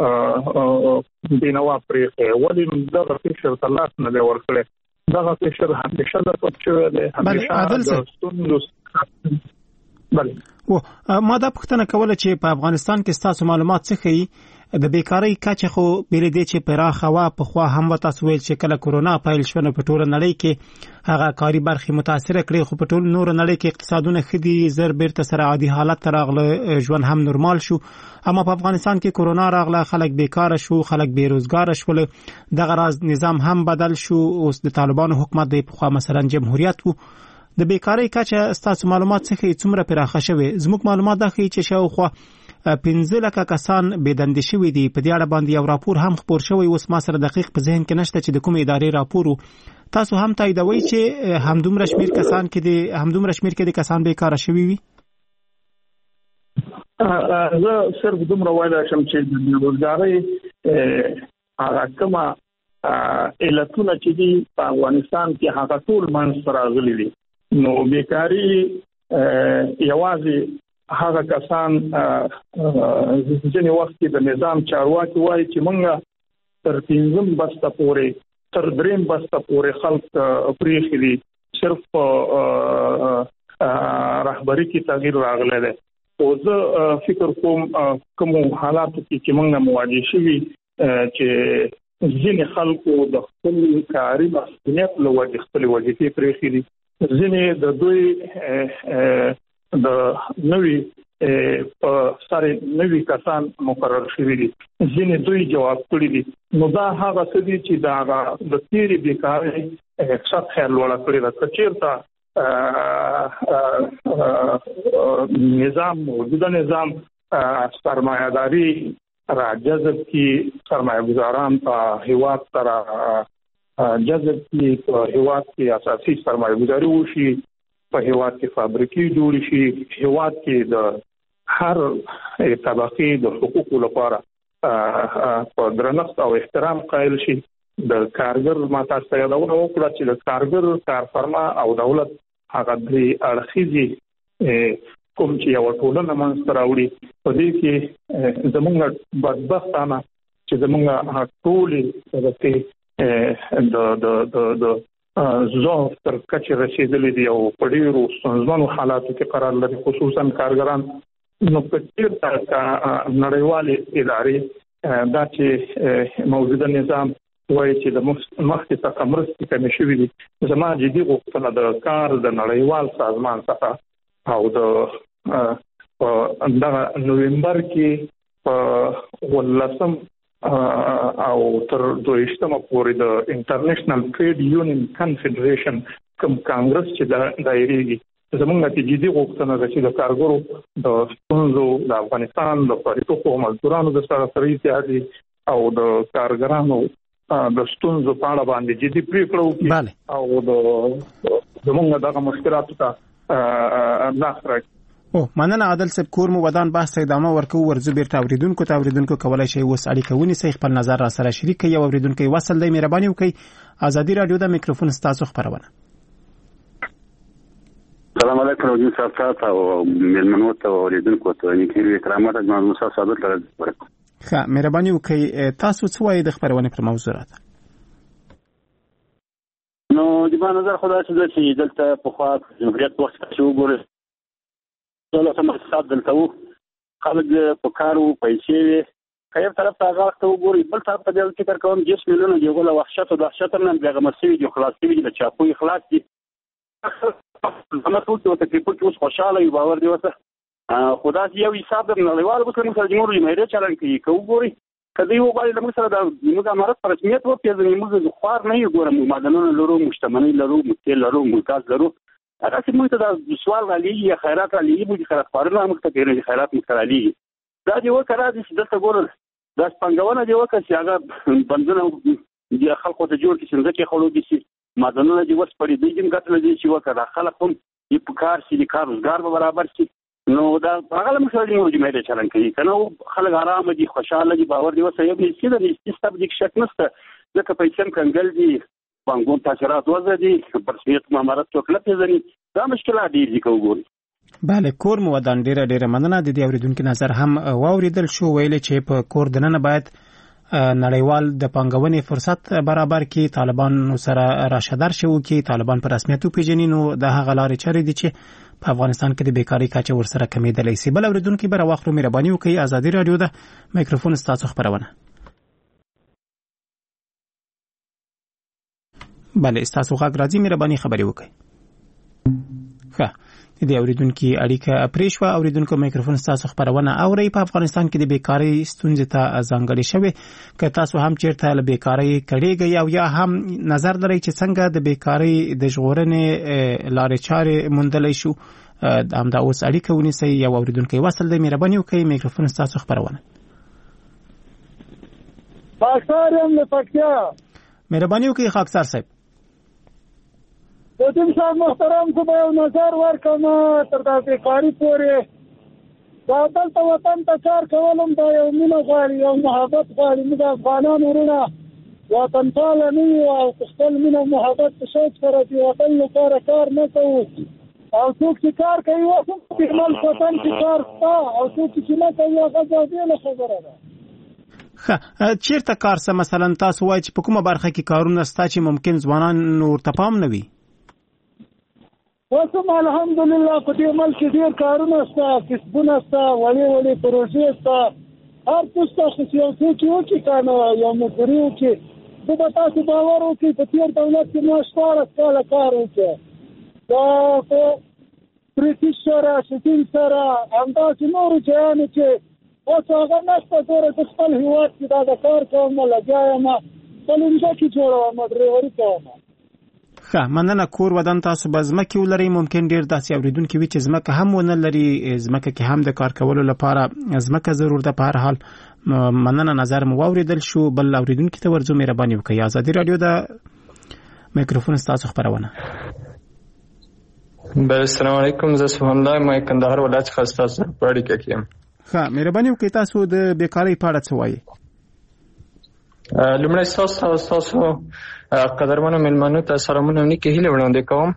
بینوا پرېښی ولې دغه قشر ته لاس نه دی ورکړی. دغه قشر همیشه د پټ شوی دی همیشه د ستونزو بله و ما دا پوښتنه کوله چې په افغانستان کې تاسو معلومات څه ښیي د بیکاری کچه خو بیل دي چې پراخه وا په خوا هم و تاسو ویل چې کله کورونا پیل شو نو په ټوله نړۍ کې هغه کاری برخې متاثر کړي خو په ټوله نور نړۍ کې اقتصادونه خدي زر بیرته سره عادي حالت ته راغله ژوند هم نورمال شو اما په افغانستان کې کورونا راغله خلک بیکاره شو خلک بیروزګار شول دغه راز نظام هم بدل شو اوس د طالبانو حکومت دی په خوا مثلا جمهوریت وو د بیکاری کچه تاسو معلومات څخه څومره پراخه شوه زموږ معلومات دا ښیي چې شاوخوا پنځه لکه کسان بېدندې شوي دي په دې اړه باندې یو راپور هم خپور شوی اوس ما سره دقیق په ذهن کې نشته چې د کومې ادارې راپور تاسو هم تاییدوي چې همدومره شمیر کسان کې دي همدومره شمیر کې دي کسان بیکاره شوي وي زه صرف دومره وایلی شم چې د بیروزګارۍ هغه کومه علتونه چې دي په افغانستان کې هغه ټول منځته راغلي دي نو بیکاري یوازې هغه کسان ځینې وخت کې د نظام چارواکي وایي چې موږ تر پنځم بسته پورې تر دریم بسته پورې خلک پرېښي دي صرف رهبري کې تغییر راغلی دی او زه فکر کوم کومو حالاتو کې چې موږ مواجه شوي چې ځینې خلکو د خپل کاري مسؤلیت له وجې خپلې وظیفې پرېښي دي ځینې د دوی د نوې په سره نوې کسان مقرر شوي دي ځینې دوی جواب کړی دي نو دا هغه څه دي چې دا د تیری بیکارۍ سطح لوړه کړې ده چیرته نظام موجوده نظام سرمایه‌داری را جذب کی سرمایه‌گذاران په هیواد سره جذب کی په هیواد کې اساسي سرمایه‌گذاري وشي په هیواد کې فابریکې جوړ شي هیواد کې د هر طبقې د حقوقو لپاره په درنښت او احترام قائل شي د کارګر ماته ستایدونه وکړه چې د کارګر کارفرما او دولت هغه د اړخیزي کوم چې یو ټولنه منځته راوړي په دې کې زمونږ بدبختانه چې زمونږ ټولې د د د د زوف تر کچې رسیدلې دي او په ډیرو ستونزمنو حالاتو کې قرار لري خصوصا کارګران نو په ډیر نړیوالې ادارې دا چې موجوده نظام وایي چې د مخکې څخه مرستې کمې شوې دي زما جدي غوښتنه د کار د نړیوال سازمان څخه او د دغه نومبر کې په ولسم او تر دویشتمه پورې د انټرنیشنل ټریډ یونین کنفدریشن کوم کانګرس چې د دایریږي زموږ ته جدي غوښتنه ده چې د کارګرو د ستونزو د افغانستان د فریقو مزدورانو د سره سره اتحادي او د کارګرانو د ستونزو په اړه باندې جدي پریکړه وکړي او د زموږ دغه مشکلاتو ته لاس راکړي او مننه عادل صاحب کور مو ودان بحث ادامه ورکو ورزو بیرته اوریدونکو ته اوریدونکو کولای شي وس اړیکه ونیسي خپل نظر را سره شریک کړي او اوریدونکو وصل دی مهرباني وکړئ ازادي رادیو د میکروفون ستاسو خبرونه سلام علیکم او جناب صاحب او ملمنو ته اوریدونکو ته نیکي کرامت جناب موسی صاحب ته ورکو ښه مهرباني وکړئ تاسو څه وایي د خبرونه پر موضوعات نو د ما نظر خدای چې دلته په خوا جمهوریت وخت چې وګورئ ټول سم حساب دلته وو خلک په کارو پیسې وي خیر طرف ته هغه ته وګوري بل طرف ته د فکر کوم جس مليونه دی غوله وحشت او وحشت نه بیا مسوي دي خلاصي دي چې په اخلاص دي زما ټول ته په پټ اوس خوشاله یو باور دی وسه خدای یو حساب د نړیوال مسلمان سره جمهور جمهوریت چلن کوي کوګوري کله یو غواړي د موږ سره د موږ امارت پر رسمیت و پیژنې موږ خوار نه یو ګورم معدنونه لرو مشتمنۍ لرو متل لرو ملکات لرو هغه چې موږ ته د سوال غالي یا خیرات غالي موږ خیرات پرونه موږ ته پیژنې خیرات مسترالی دا دی وکړه چې دلته ګورل دا څنګهونه دی وکړه چې هغه بندونه د خلکو ته جوړ کړي څنګه کې خلکو دي معدنونه دی وس پرې دی چې کتل دي چې وکړه خلک هم یې په کار شي د کار روزګار به برابر شي نو دا هغه موږ سره موږ جمعیت چلن کوي کنه خلک آرام دي خوشاله دي باور دي وسه یو هیڅ د استاب دي شک نشته ځکه پیسې کنګل دي بانګون تاثیرات وځي دي پرسمیت مامارت ټوکله پیژني دا مشکلات دي چې کوګوري بله کور مو ودان ډیره ډیره مننه د دې اوریدونکو نظر هم واوریدل شو ویل چې په کور دننه باید نړیوال د پانګونې فرصت برابر کړي، طالبان سره راشدار شو کې طالبان په رسمیت وپیژني، نو د هغه لارې چارې دي چې په افغانستان کې د بیکاری کچه ورسره کمیدلی شي. بل اوریدونکو به راوخرو مهرباني وکړئ. ازادي رادیو د میکروفون ستاسو خبرونه. بله ستاسو غږ راځي، مهرباني خبرې وکړئ. ښه د اوریدونکو اړیکه پریښوا. اوریدونکو میکروفون ستاسو خبرونه اوري. په افغانستان کې د بیکاری ستونزې ته ځانګړې شوی، که تاسو هم چیرته له بیکاری کړيږئ او یا هم نظر لرئ چې څنګه د بیکاری د ژغورنې لارې چارې موندلای شو، همدا اوس اړیکه ونیسئ. یو اوریدونکو وصل دی، مهرباني وکړئ، میکروفون ستاسو خبرونه. خاکسار یم له پکتیا. مهرباني وکړئ خاکسار صاحب. وطن صاحب محترم زه به یو نظر ورکړم تر دا بیکاري پورې. دا دلته وطن ته کار کولم دا یو مینه غواړي، یو محبت غواړي. موږ افغانان وروڼه وطنپاله نه یو او خپل مینه او محبت په شوق سره د وطن لپاره کار نه کوو. او څوک چې کار کوي اوس هم په عمل وطن کې کار شته، او څوک چې نه کوي هغه بېله خبره ده. ښه چیرته کار څه مثلا تاسو وایئ چې په کومه برخه کې کارونه شته چې ممکن ځوانان ورته پام نه وي؟ اوس هم الحمدلله په دې ملک کې ډېر کارونه شته، کسبونه شته، وړې وړې پروژې شته، هر څه شته. خو چې یو څوک یې وکړي که نه یو مزدوري وکړي، زه به تاسو باور وکړئ په تېر دولت کې ما شپاړس کاله کار وکړی. دا په برټش سره شټینګ سره همداسې نورو ځایانو کې اوس هغه نشته. ګوره زه خپل هېواد کې دا د کار کوم، لګیا یم، خپل مځکې جوړوم، ډریوري کوم. ښه مننه. کور ودان تاسو به ځمکې ولرئ. ممکن ډېر داسې اوریدونکي وي چې ځمکه هم ونه لري، ځمکه کې هم د کار کولو لپاره ځمکه ضرور ده. په هر حال مننه، نظر مو واوریدل شو. بل اوریدونکي ته ورځو، مهرباني وکړئ. ازادي رادیو د میکروفون ستاسو خبرونه. بله السلام علیکم، زه سبحان الله ما کندهار ولایت څخه ستاسو په اړیکه کې یم. ښه مهرباني وکړئ، تاسو د بیکارۍ په اړه څه وایئ؟ لومړی ستاسو ستاسو قدرمنو مېلمنو ته سلامونه او نیکې هیلې وړاندې کوم.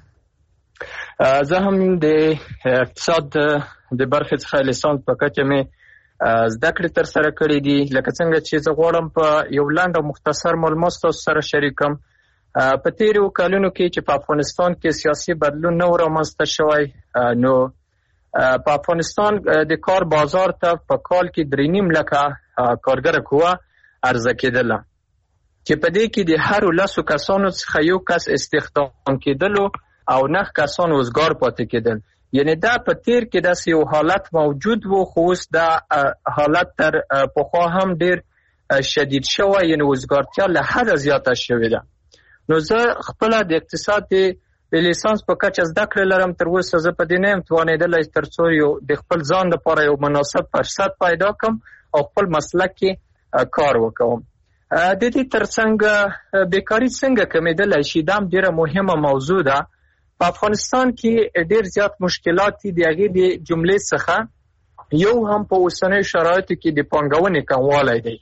زه هم د اقتصاد د برخې څخه لیسانس په کچه مې زده کړې ترسره کړې دي. لکه څنګه چې زه غواړم په یو لنډ او مختصر معلومات ستاسو سره شریک کړم. په تیرو کلونو کې چې په افغانستان کې سیاسي بدلون نه و رامنځته شوی، نو په افغانستان د کار بازار ته په کال کې درې نیم لکه کارګره قوه عرضه کېدله، چې په دې کې د هرو لسو کسانو څخه یو کس استخدام کېدلو او نه کسان وزګار پاتې کېدل. یعنی دا په تیر کې داسې یو حالت موجود و، خو اوس دا حالت تر پخوا هم ډېر شدید شوی، یعنی وزګارتیا له حده زیاته شوې ده. نو زه خپله د اقتصاد د لیسانس په کچه زده کړې لرم. تر اوسه زه په دې نه یم توانېدلی تر څو یو د خپل ځان لپاره یو مناسب فرصت پیدا کړم او خپل مسلک کې کار وکوم. د دې ترڅنګ بیکاری څنګه کمیدلی شي دا هم ډېره مهمه موضوع ده. په افغانستان کې ډېر زیات مشکلات دي. د هغې د جملې څخه یو هم په اوسنیو شرایطو کې د پانګونې کموالی دی.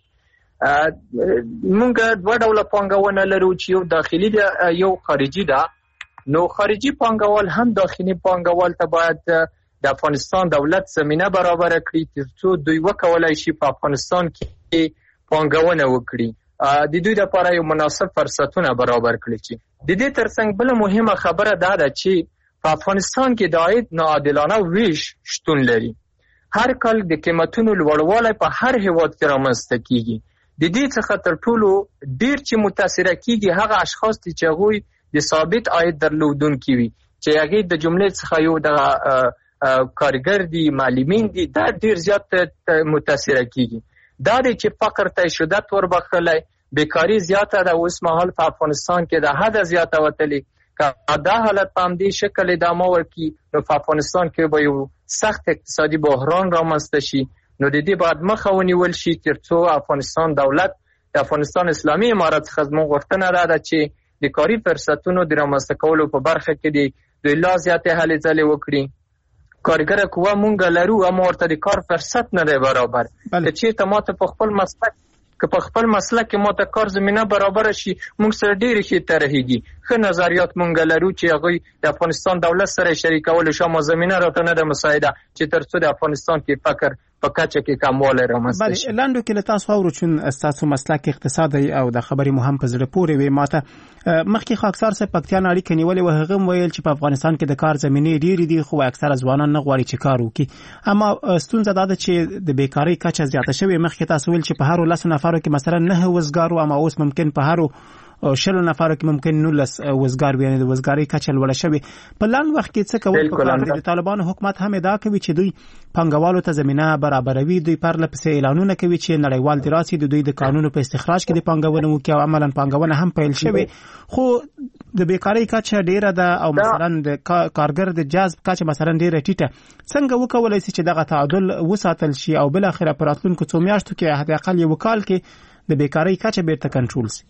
مونږ دوه ډوله پانګونه لرو چې یو داخلي ده یو خارجي ده. نو خارجي پانګوال هم داخلي پانګوال ته باید د افغانستان دولت زمینه برابر کړي تر څو دوی وکولای شي په افغانستان کې پانګونه وکړي، د دوی لپاره یو مناسب فرصتونه برابر کړي. چې د دې ترڅنګ بل مهمه خبره دا ده چې په افغانستان کې د عاید ناعادلانه ویش شتون لري. هر کال د قیمتونو لوړوالی په هر هیواد کې رامنځته کیږي. د دې څخه تر ټولو ډیر چې متاثره کیږي هغه اشخاص دي چې هغوی د ثابت عاید درلودونکي وي، چې هغې د جملې څخه یو د کارګر دي، معلمین دي، دا ډیر زیات متاثره کیږي. دا دی چې فقر ته شدت وربخلی، بیکاری زیاته ده اوس مهال په افغانستان کې د حده زیاته وتلې. که دا حالت په همدې شکل ادامه ورکړي نو په افغانستان کې به یو سخت اقتصادي بحران رامنځته شي. نو د دې باید مخه ونیول شي تر څو افغانستان دولت د افغانستان اسلامي امارت څخه زموږ غوښتنه ده ده چې د کاري فرصتونو د رامنځته کولو په برخه کې د دوی لا زیاتې هلې ځلې وکړي. کارګره قوه مونږ لرو اما ورته د کار فرصت نه دی برابر. که چېرته ماته په خپل مسلک که په خپل مسلک کې ماته کار زمینه برابر شي مونږ سره ډېرې ښې طرحې دي، ښه نظریات مونږ لرو چې هغوی د افغانستان دولت سره شریکولو شو، اما زمینه راته نه ده مساعده چې تر څو د افغانستان کې فقر په په کچه کې کموالی رامنځته شي. بله لاندو کې له تاسو اورو چون ستاسو مسلک اقتصادي او د خبرې مو هم په زړه پورې وي. ماته مخکې خاکسار صاحب پکتیان اړیکه نیولې وه، هغه هم ویل چې په افغانستان کې د کار زمینې ډېرې دي خو اکثره ځوانان نه غواړي چې کار وکړي. اما ستونزه دا ده چې د بیکارۍ کچه زیاته شوې. مخکې تاسو ویل چې په هرو لسو نفرو کې مثلا نه وزګار، اما اوس ممکن په هرو شلو نفرو کې ممکن نولس وزګار وي، د وزګارۍ کچه لوړه شوې. په لاندې وخت کې څه کول پکار دي؟ د طالبانو حکومت هم ادعا کوي چې دوی پانګوالو ته زمینه برابروي، دوی پرله پسې اعلانونه کوي چې نړیوال دې راسي، د دوی د قانونو په استخراج کې د پانګونه وکړي او عملاً پانګونه هم پیل شوې. خو د بیکارۍ کچه ډیره ده او مثلا د کارګر د جذب کچه مثلا ډیره ټیټه. څنګه وکولای شي چې دغه تعادل وساتل شي او بل اخره پر راتلونکو څو میاشتو کې حد اقل یو کال کې د بیکارۍ کچه بیرته کنټرول شي؟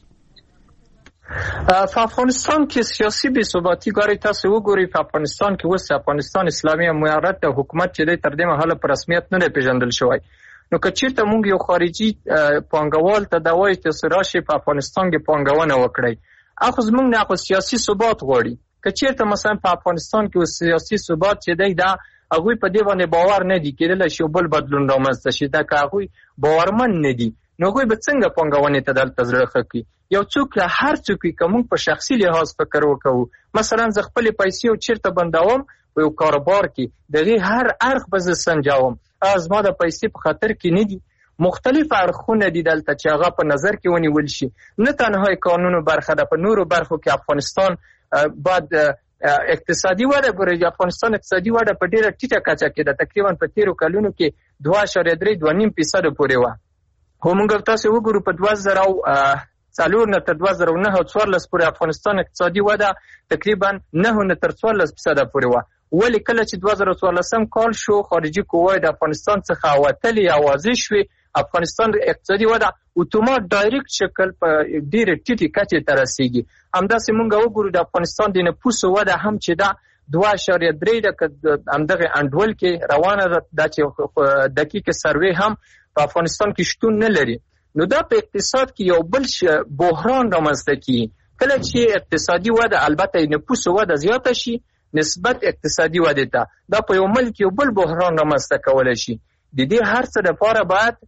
په افغانستان کې سیاسي بې ثباتي ګوري. تاسو وګورئ په افغانستان کې اوس افغانستان اسلامي امارت د حکومت چې د تر دې مهاله په رسمیت نه پیژندل شوی. نو که چیرته مونږ یو خارجي پانګوال ته دا وایي چې راشي په افغانستان کې پانګونه وکړي، اخو زمونږ نه خو سیاسي ثبات غواړي. که چیرته مثلا په افغانستان کې سیاسي ثبات چې دی دا هغوی په دې باندې باور نه دي کېدلی شي بل بدلون رامنځته شي، دا که هغوی باورمن نه دي نو هغوی به څنګه پانګونې ته دلته زړه ښه کړي؟ یو څوک هر څوک که موږ په شخصي لحاظ فکر وکړو، مثلا زه خپلې پیسې چیرته بندوم په یو کاروبار کې، د هغې هر اړخ به زه سنجوم، زما د پیسې په خطر کې نه دي. مختلف اړخونه دي دلته چې هغه په نظر کې ونیول شي. نه تنها قانونو برخه ده، په نورو برخو کې افغانستان باید اقتصادي وده ګوري. افغانستان اقتصادي وده په ډیره ټیټه کچه کې ده، تقریبا په تیرو کلونو کې دوه اعشاریه درې دوه نیم فیصده پورې وه. خو موږ تاسو وګورو په دوه زره څلور نه تر دوه زره نهه څوارلس پورې افغانستان اقتصادي وده تقریبا نه نه تر څوارلس فیصده پورې وه. ولې کله چې دوه زره څوارلسم کال شو خارجي قواوې د افغانستان څخه وتلې اوازې شوې، افغانستان اقتصادي وده اتومات ډایرکټ شکل په ډېرې ټیټې کچې ته رسېږي. همداسې موږ وګورو د افغانستان د نفوسو وده هم چې ده دوه اعشاریه درې ده، همدغه انډول کې روانه ده چې دقیق سروې هم په افغانستان کې شتون نه لري. نو دا په اقتصاد کې یو بل بحران رامنځته کیږي. کله چې اقتصادي وده البته نفوسو وده زیاته شي نسبت اقتصادي وده ته، دا په یو ملک یو بل بحران رامنځته کولی شي. د دې هر څه لپاره باید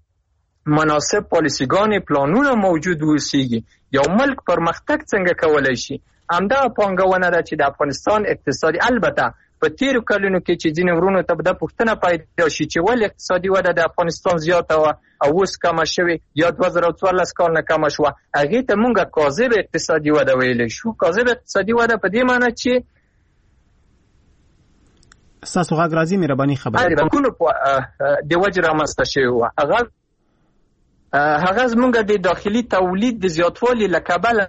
مناسب پالیسیګانې پلانونه موجود وسیږي. یو ملک پرمختګ څنګه کولی شي؟ همدا پانګونه ده چې د افغانستان اقتصادي، البته په تیرو کلونو کې چې ځینې ورونو ته دا پوښتنه پیدا شي چې ولې اقتصادي وده د افغانستان زیاته وه او اوس کمه شوې یا دوه زره څوارلس کال نه کمه شوه، هغې ته مونږ کاذب اقتصادي وده ویلی شو. کاذب اقتصادي وده په دې معنی چې ستاسو غږ راځي مهرباني خبره د بانکونو د وجې رامنځته شوې وه. هغه هغه زمونږ د داخلي تولید د زیاتوالي له کبله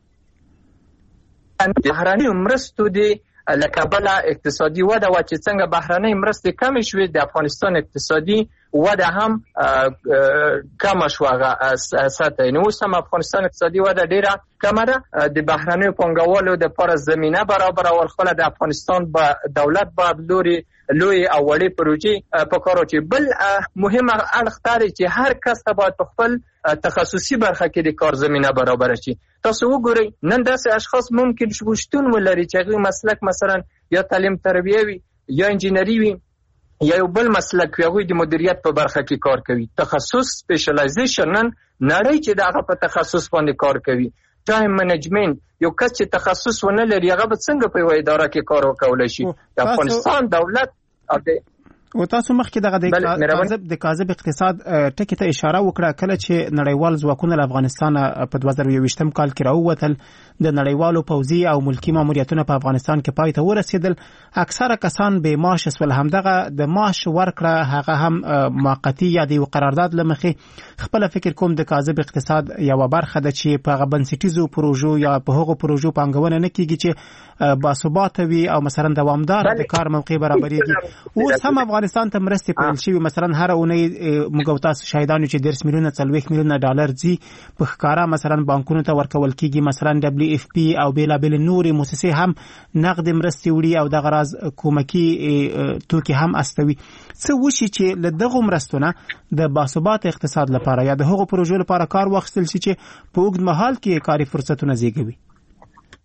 د بهرنیو مرستو د له کبله اقتصادي وده وه چې څنګه بهرنۍ مرستې کمې شوې، د افغانستان اقتصادي وده هم کمه شوه هغه سطح. نو اوس هم افغانستان اقتصادي وده ډېره کمه ده. د بهرنیو پانګوالو دپاره زمینه برابرول خپله د افغانستان به دولت باید لوري لوی او وړې پروژې په کار واچوي. بل مهم اړخ دا دی چې هر کس ته باید په خپل تخصصي برخه کې د کار زمینه برابره شي. تاسو وګورئ نن داسې اشخاص ممکن شتون ولري چې هغوی مسلک مثلا یا تعلیم تربیه وي یا انجینري وي یا یو بل مسلک وي، هغوی د مدیریت په برخه کې کار کوي. تخصص سپیشلایزیشن نن نړۍ چې د هغه په تخصص باندې کار کوي. ټایم منیجمنت یو کس چې تخصص ونه لري هغه به څنګه په یوه اداره کې کار وکولی شي؟ د افغانستان دولت او تاسو مخکې دغه د کاذب د کاذب اقتصاد ټکي ته اشاره وکړه. کله چې نړیوال ځواکونه له افغانستان په دوه زره یوویشتم کال کې راووتل، د نړیوالو پوځي او ملکي ماموریتونه په افغانستان کې پای ته ورسېدل، اکثره کسان بې معاش شول. همدغه د معاش ورکړه هغه هم موقتي یا د یو قرارداد له مخې. خپله فکر کوم د کاذب اقتصاد یوه برخه ده چې په هغه بنسټیزو پروژو یا په هغو پروژو پانګونه نه کېږي چې باثباته وي او مثلا دوامدار د کار موقع برابرېږي. اوس هم افغانستان ته مرستې پیل شوي، مثلا هر اونۍ موږ او تاسو شاهدان یو چې دېرش میلیونه څلوېښت میلیونه ډالر ځي په ښکاره مثلا بانکونو ته ورکول کېږي. مثلا ډبلیو اف پی او بېلابېلې نورې مؤسسې هم نقد مرستې وړي او دغه راز کومکي توکي هم استوي. څه وشي چې له دغو مرستو نه د باثباته اقتصاد لپاره یا د هغو پروژو لپاره کار واخیستل شي چې په اوږد مهال کې کاري فرصتونه زیږوي؟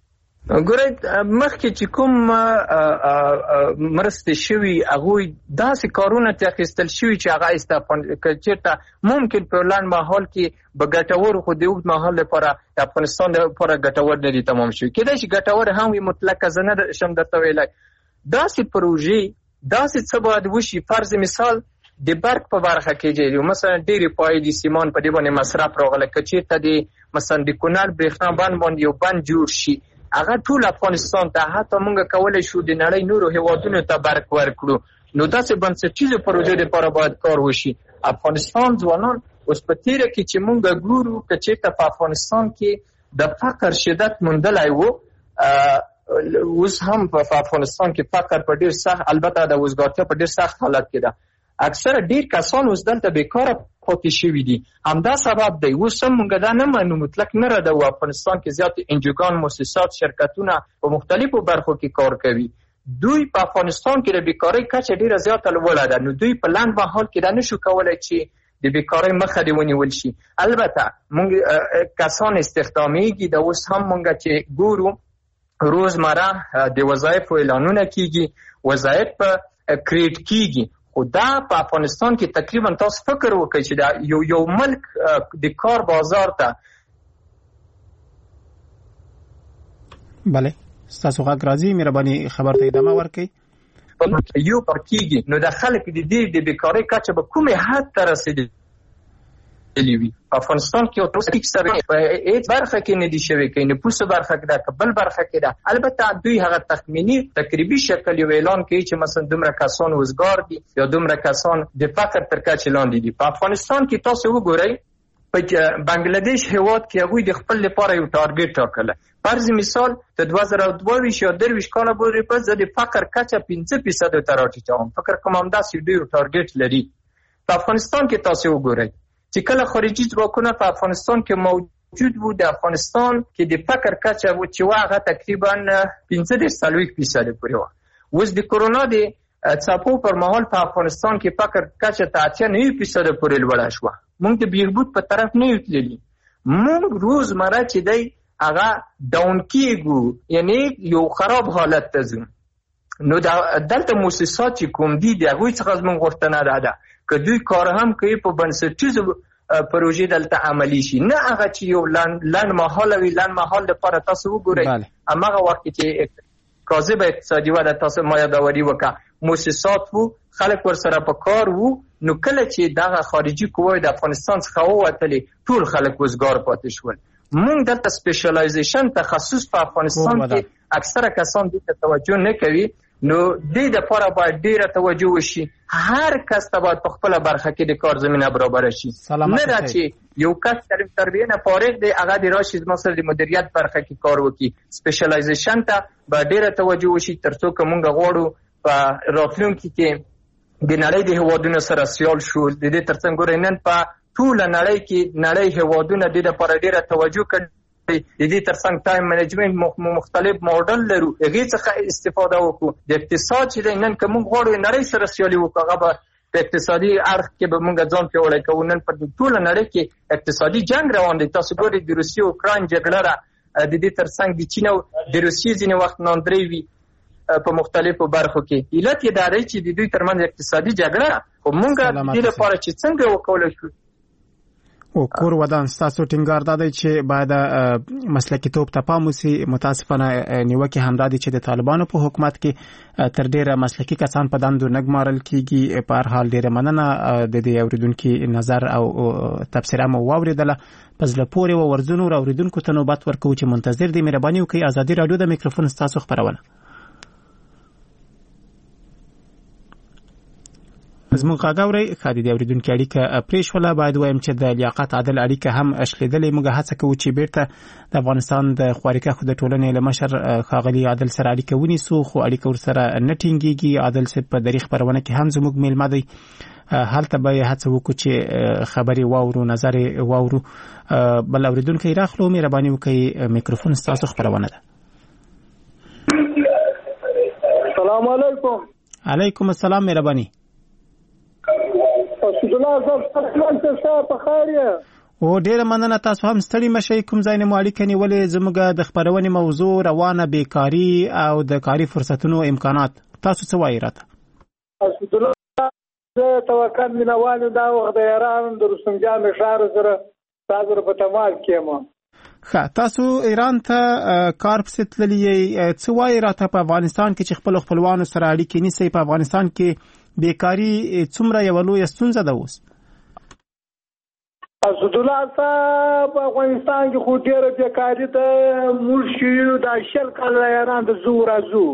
ګورئ مخکې چې کوم مرستې شوي هغوی داسې کارونه ترې اخیستل شوي چې هغه ایسته که چېرته ممکن په لنډ مهال کې به ګټور خو د اوږد مهال لپاره د افغانستان لپاره ګټور نه دي تمام شوي. کېدای شي ګټور هم وي مطلقه زه نه شم درته ویلی. داسې پروژې داسې څه باید وشي. فرض مثال د برق په برخه کې دی مثلا ډېرې پایې د سیمان په دې باندې مصرف راغلی که چېرته د مثلا د کونړ برېښنا بند باندې یو بند جوړ شي هغه ټول افغانستان ته حتی موږ کولی شو د نړۍ نورو هیوادونو ته برق ورکړو. نو داسې بنسټیزو پروژې لپاره باید کار وشي. افغانستان ځوانان اوس په تېره کې چې موږ ګورو که چېرته په افغانستان کې د فقر شدت موندلی و اوس هم په افغانستان کې فقر په ډېر سخت البته د وزګارتیا په ډېر سخت حالت کې ده. اکثره ډېر کسان اوس دلته بیکاره پاتې شوي دي. همدا سبب دی. اوس هم موږ دا نه منو مطلق نه ردو. افغانستان کې زیات انجوګان مؤسسات شرکتونه په مختلفو برخو کې کار کوي. دوی په افغانستان کې د بیکارۍ کچه ډېره زیاته لوړه ده. نو دوی په لنډ مهال کې دا نشو کولی چې د بیکارۍ مخه دې ونیول شي. البته موږ کسان استخدامیږي. دا اوس هم موږ چې ګورو روزمره د وظایفو اعلانونه کیږي وظایف کریټ کیږي. خو دا په افغانستان کې تقریبا تاسو فکر وکړئ چې دا یو یو ملک د کار بازار ته بله ستاسو غږ راځي مهرباني خبر ته ادامه ورکړئ. یو پر کیږي نو د خلک د دې د بیکارۍ کچه به کومې حد ته رسېدلې وي. په افغانستان کې اوس هیڅ سره په هیڅ برخه کې نه دي شوی کې نه پوسه برخه کې ده بل برخه کې ده. البته دوی هغه تخمینی تقریبي شکل یو اعلان کوي چې مثلا دومره کسان وزګار دي یا دومره کسان د فقر تر کچې لاندې دي. په افغانستان کې تاسو وګورئ په بنگلاديش هیواد کې هغوی د خپل لپاره یو ټارګټ ټاکلی. فرض مثال د دوه زره دوه ویشت یا درویشت کاله پورې په زه د فقر کچه پنځه فیصده ته راټیټوم. فکر کوم همداسې ډېر ټارګټ لري. په افغانستان کې تاسو وګورئ چې کله خارجي ځواکونه په افغانستان کې موجود وو د افغانستان کې د فقر کچه و چې هغه تقریبا پنځه دېرش څلوېښت فیصده پورې وه. اوس د کرونا د څپو پر مهال په افغانستان کې فقر کچه ته اتیا نوي فیصده پورې لوړه شوه. موږ د بهبود په طرف نه یو تللي. موږ روزمره چې دی هغه ډاون کېږو یعنې یو خراب حالت ته ځو. نو دلته مؤسسات چې کوم دي د هغوی څخه زموږ غوښتنه دا ده که دوی کار هم کوي په بنسټیزو پروژې دلته عملي شي نه هغه چې یو لنډ مهاله وي. لنډ مهال لپاره تاسو وګورئ هماغه وخت چې کاذبه اقتصادي وده تاسو ما یادواري وکړه مؤسسات وو خلک ورسره په کار وو. نو کله چې دغه خارجي قواوې د افغانستان څخه ووتلې ټول خلک وزګار پاتې شول. موږ دلته سپیشلایزیشن تخصص په افغانستان کې اکثره کسان دې ته توجه نه کوي. نو دې دپاره باید ډېره توجه وشي. هر کس ته باید په خپله برخه کې د کار زمینه برابره شي. نه ده چې یو کس تعلیم تربیې نه فارغ دی هغه دې راشي زما سره د مدیریت برخه کې کار وکړي. سپیشلایزیشن ته باید ډېره توجه وشي تر څو که موږ غواړو په راتلونکي کې د نړۍ د هیوادونو سره سیال شو. د دې تر څنګ ګورئ نن په ټوله نړۍ کې نړۍ هیوادونه دې دپاره ډېره توجه کوي. د دې ترڅنګ ټایم منیجمنت مختلف موډل لرو هغې څخه استفاده وکړو. د اقتصاد چې دی نن که موږ غواړو نړۍ سره سیالي وکړو هغه به په اقتصادي اړخ کې به موږ ځان پیاوړی کوو. نن په ټوله نړۍ کې اقتصادي جنګ روان دی. تاسو ګورئ د روسیې اوکراین جګړه ده. د دې ترڅنګ د چین او د روسیې ځینې وخت ناندرۍ وي په مختلفو برخو کې. علت یې دا دی چې د دوی ترمنځ اقتصادي جګړه خو موږ د دې لپاره چې څنګه وکولی شو او کور ودان ستاسو ټینګار دا دی چې باید مسلکي توپ ته پام وشي. متاسفانه نیوکې همدا دي چې د طالبانو په حکومت کې تر ډیره مسلکي کسان په دندو نه ګمارل کیږي. په هر حال ډیره مننه د دې اوریدونکو نظر او تبصره مو واوریدله. په زړه پورې و ورزونو او اوریدونکو ته نوبت ورکوو چې منتظر دي. مهرباني وکړئ ازادي رادیو د میکروفون ستاسو خبرونه. زموږ غاګوري خادي د اوریدونکو اړیکه پریښوله. باید وایم چې د لیاقت عادل اړیکه هم اشلیدلې. موږ هڅه کوو چې بیرته د افغانستان د خوارکه خو د ټولنې له مشر خاغلی عادل سره اړیکه ونیسو خو اړیکه ورسره نه ټینګيږي. عادل صاحب په دریخ پرونه کې هم زموږ میلمه دی. حالته به هڅه وکړو چې خبري واورو نظر واورو. بل اوریدونکو راخلو مهرباني وکړئ میکروفون ستاسو خبرونه ده. السلام علیکم. علیکم السلام مهرباني. اسدالله صاحب څنګه په خیر یې؟ او ډیره مننه تاسو هم ستړي مشئ کوم ځای نه مو اړیکه نیولې زموږ د خبرونې موضوع روانه بیکاری او د کاري فرصتونو امکانات تاسو څه وایي راته زه توکل مینوال دا وخت د ایران د رستمجان ښار سره تاسو په تماس کې یم ښه تاسو ایران ته کار پسې تللی یې څه وایي راته په افغانستان کې چې خپل خپلوانو سره اړیکې نیسئ په افغانستان کې بیکاري څومره یوه لویه ستونزه ده اوس اسدالله صاحب په افغانستان کې خو ډېره بیکاري ده موږ چې یو دا شل کاله ایران ته ځو راځو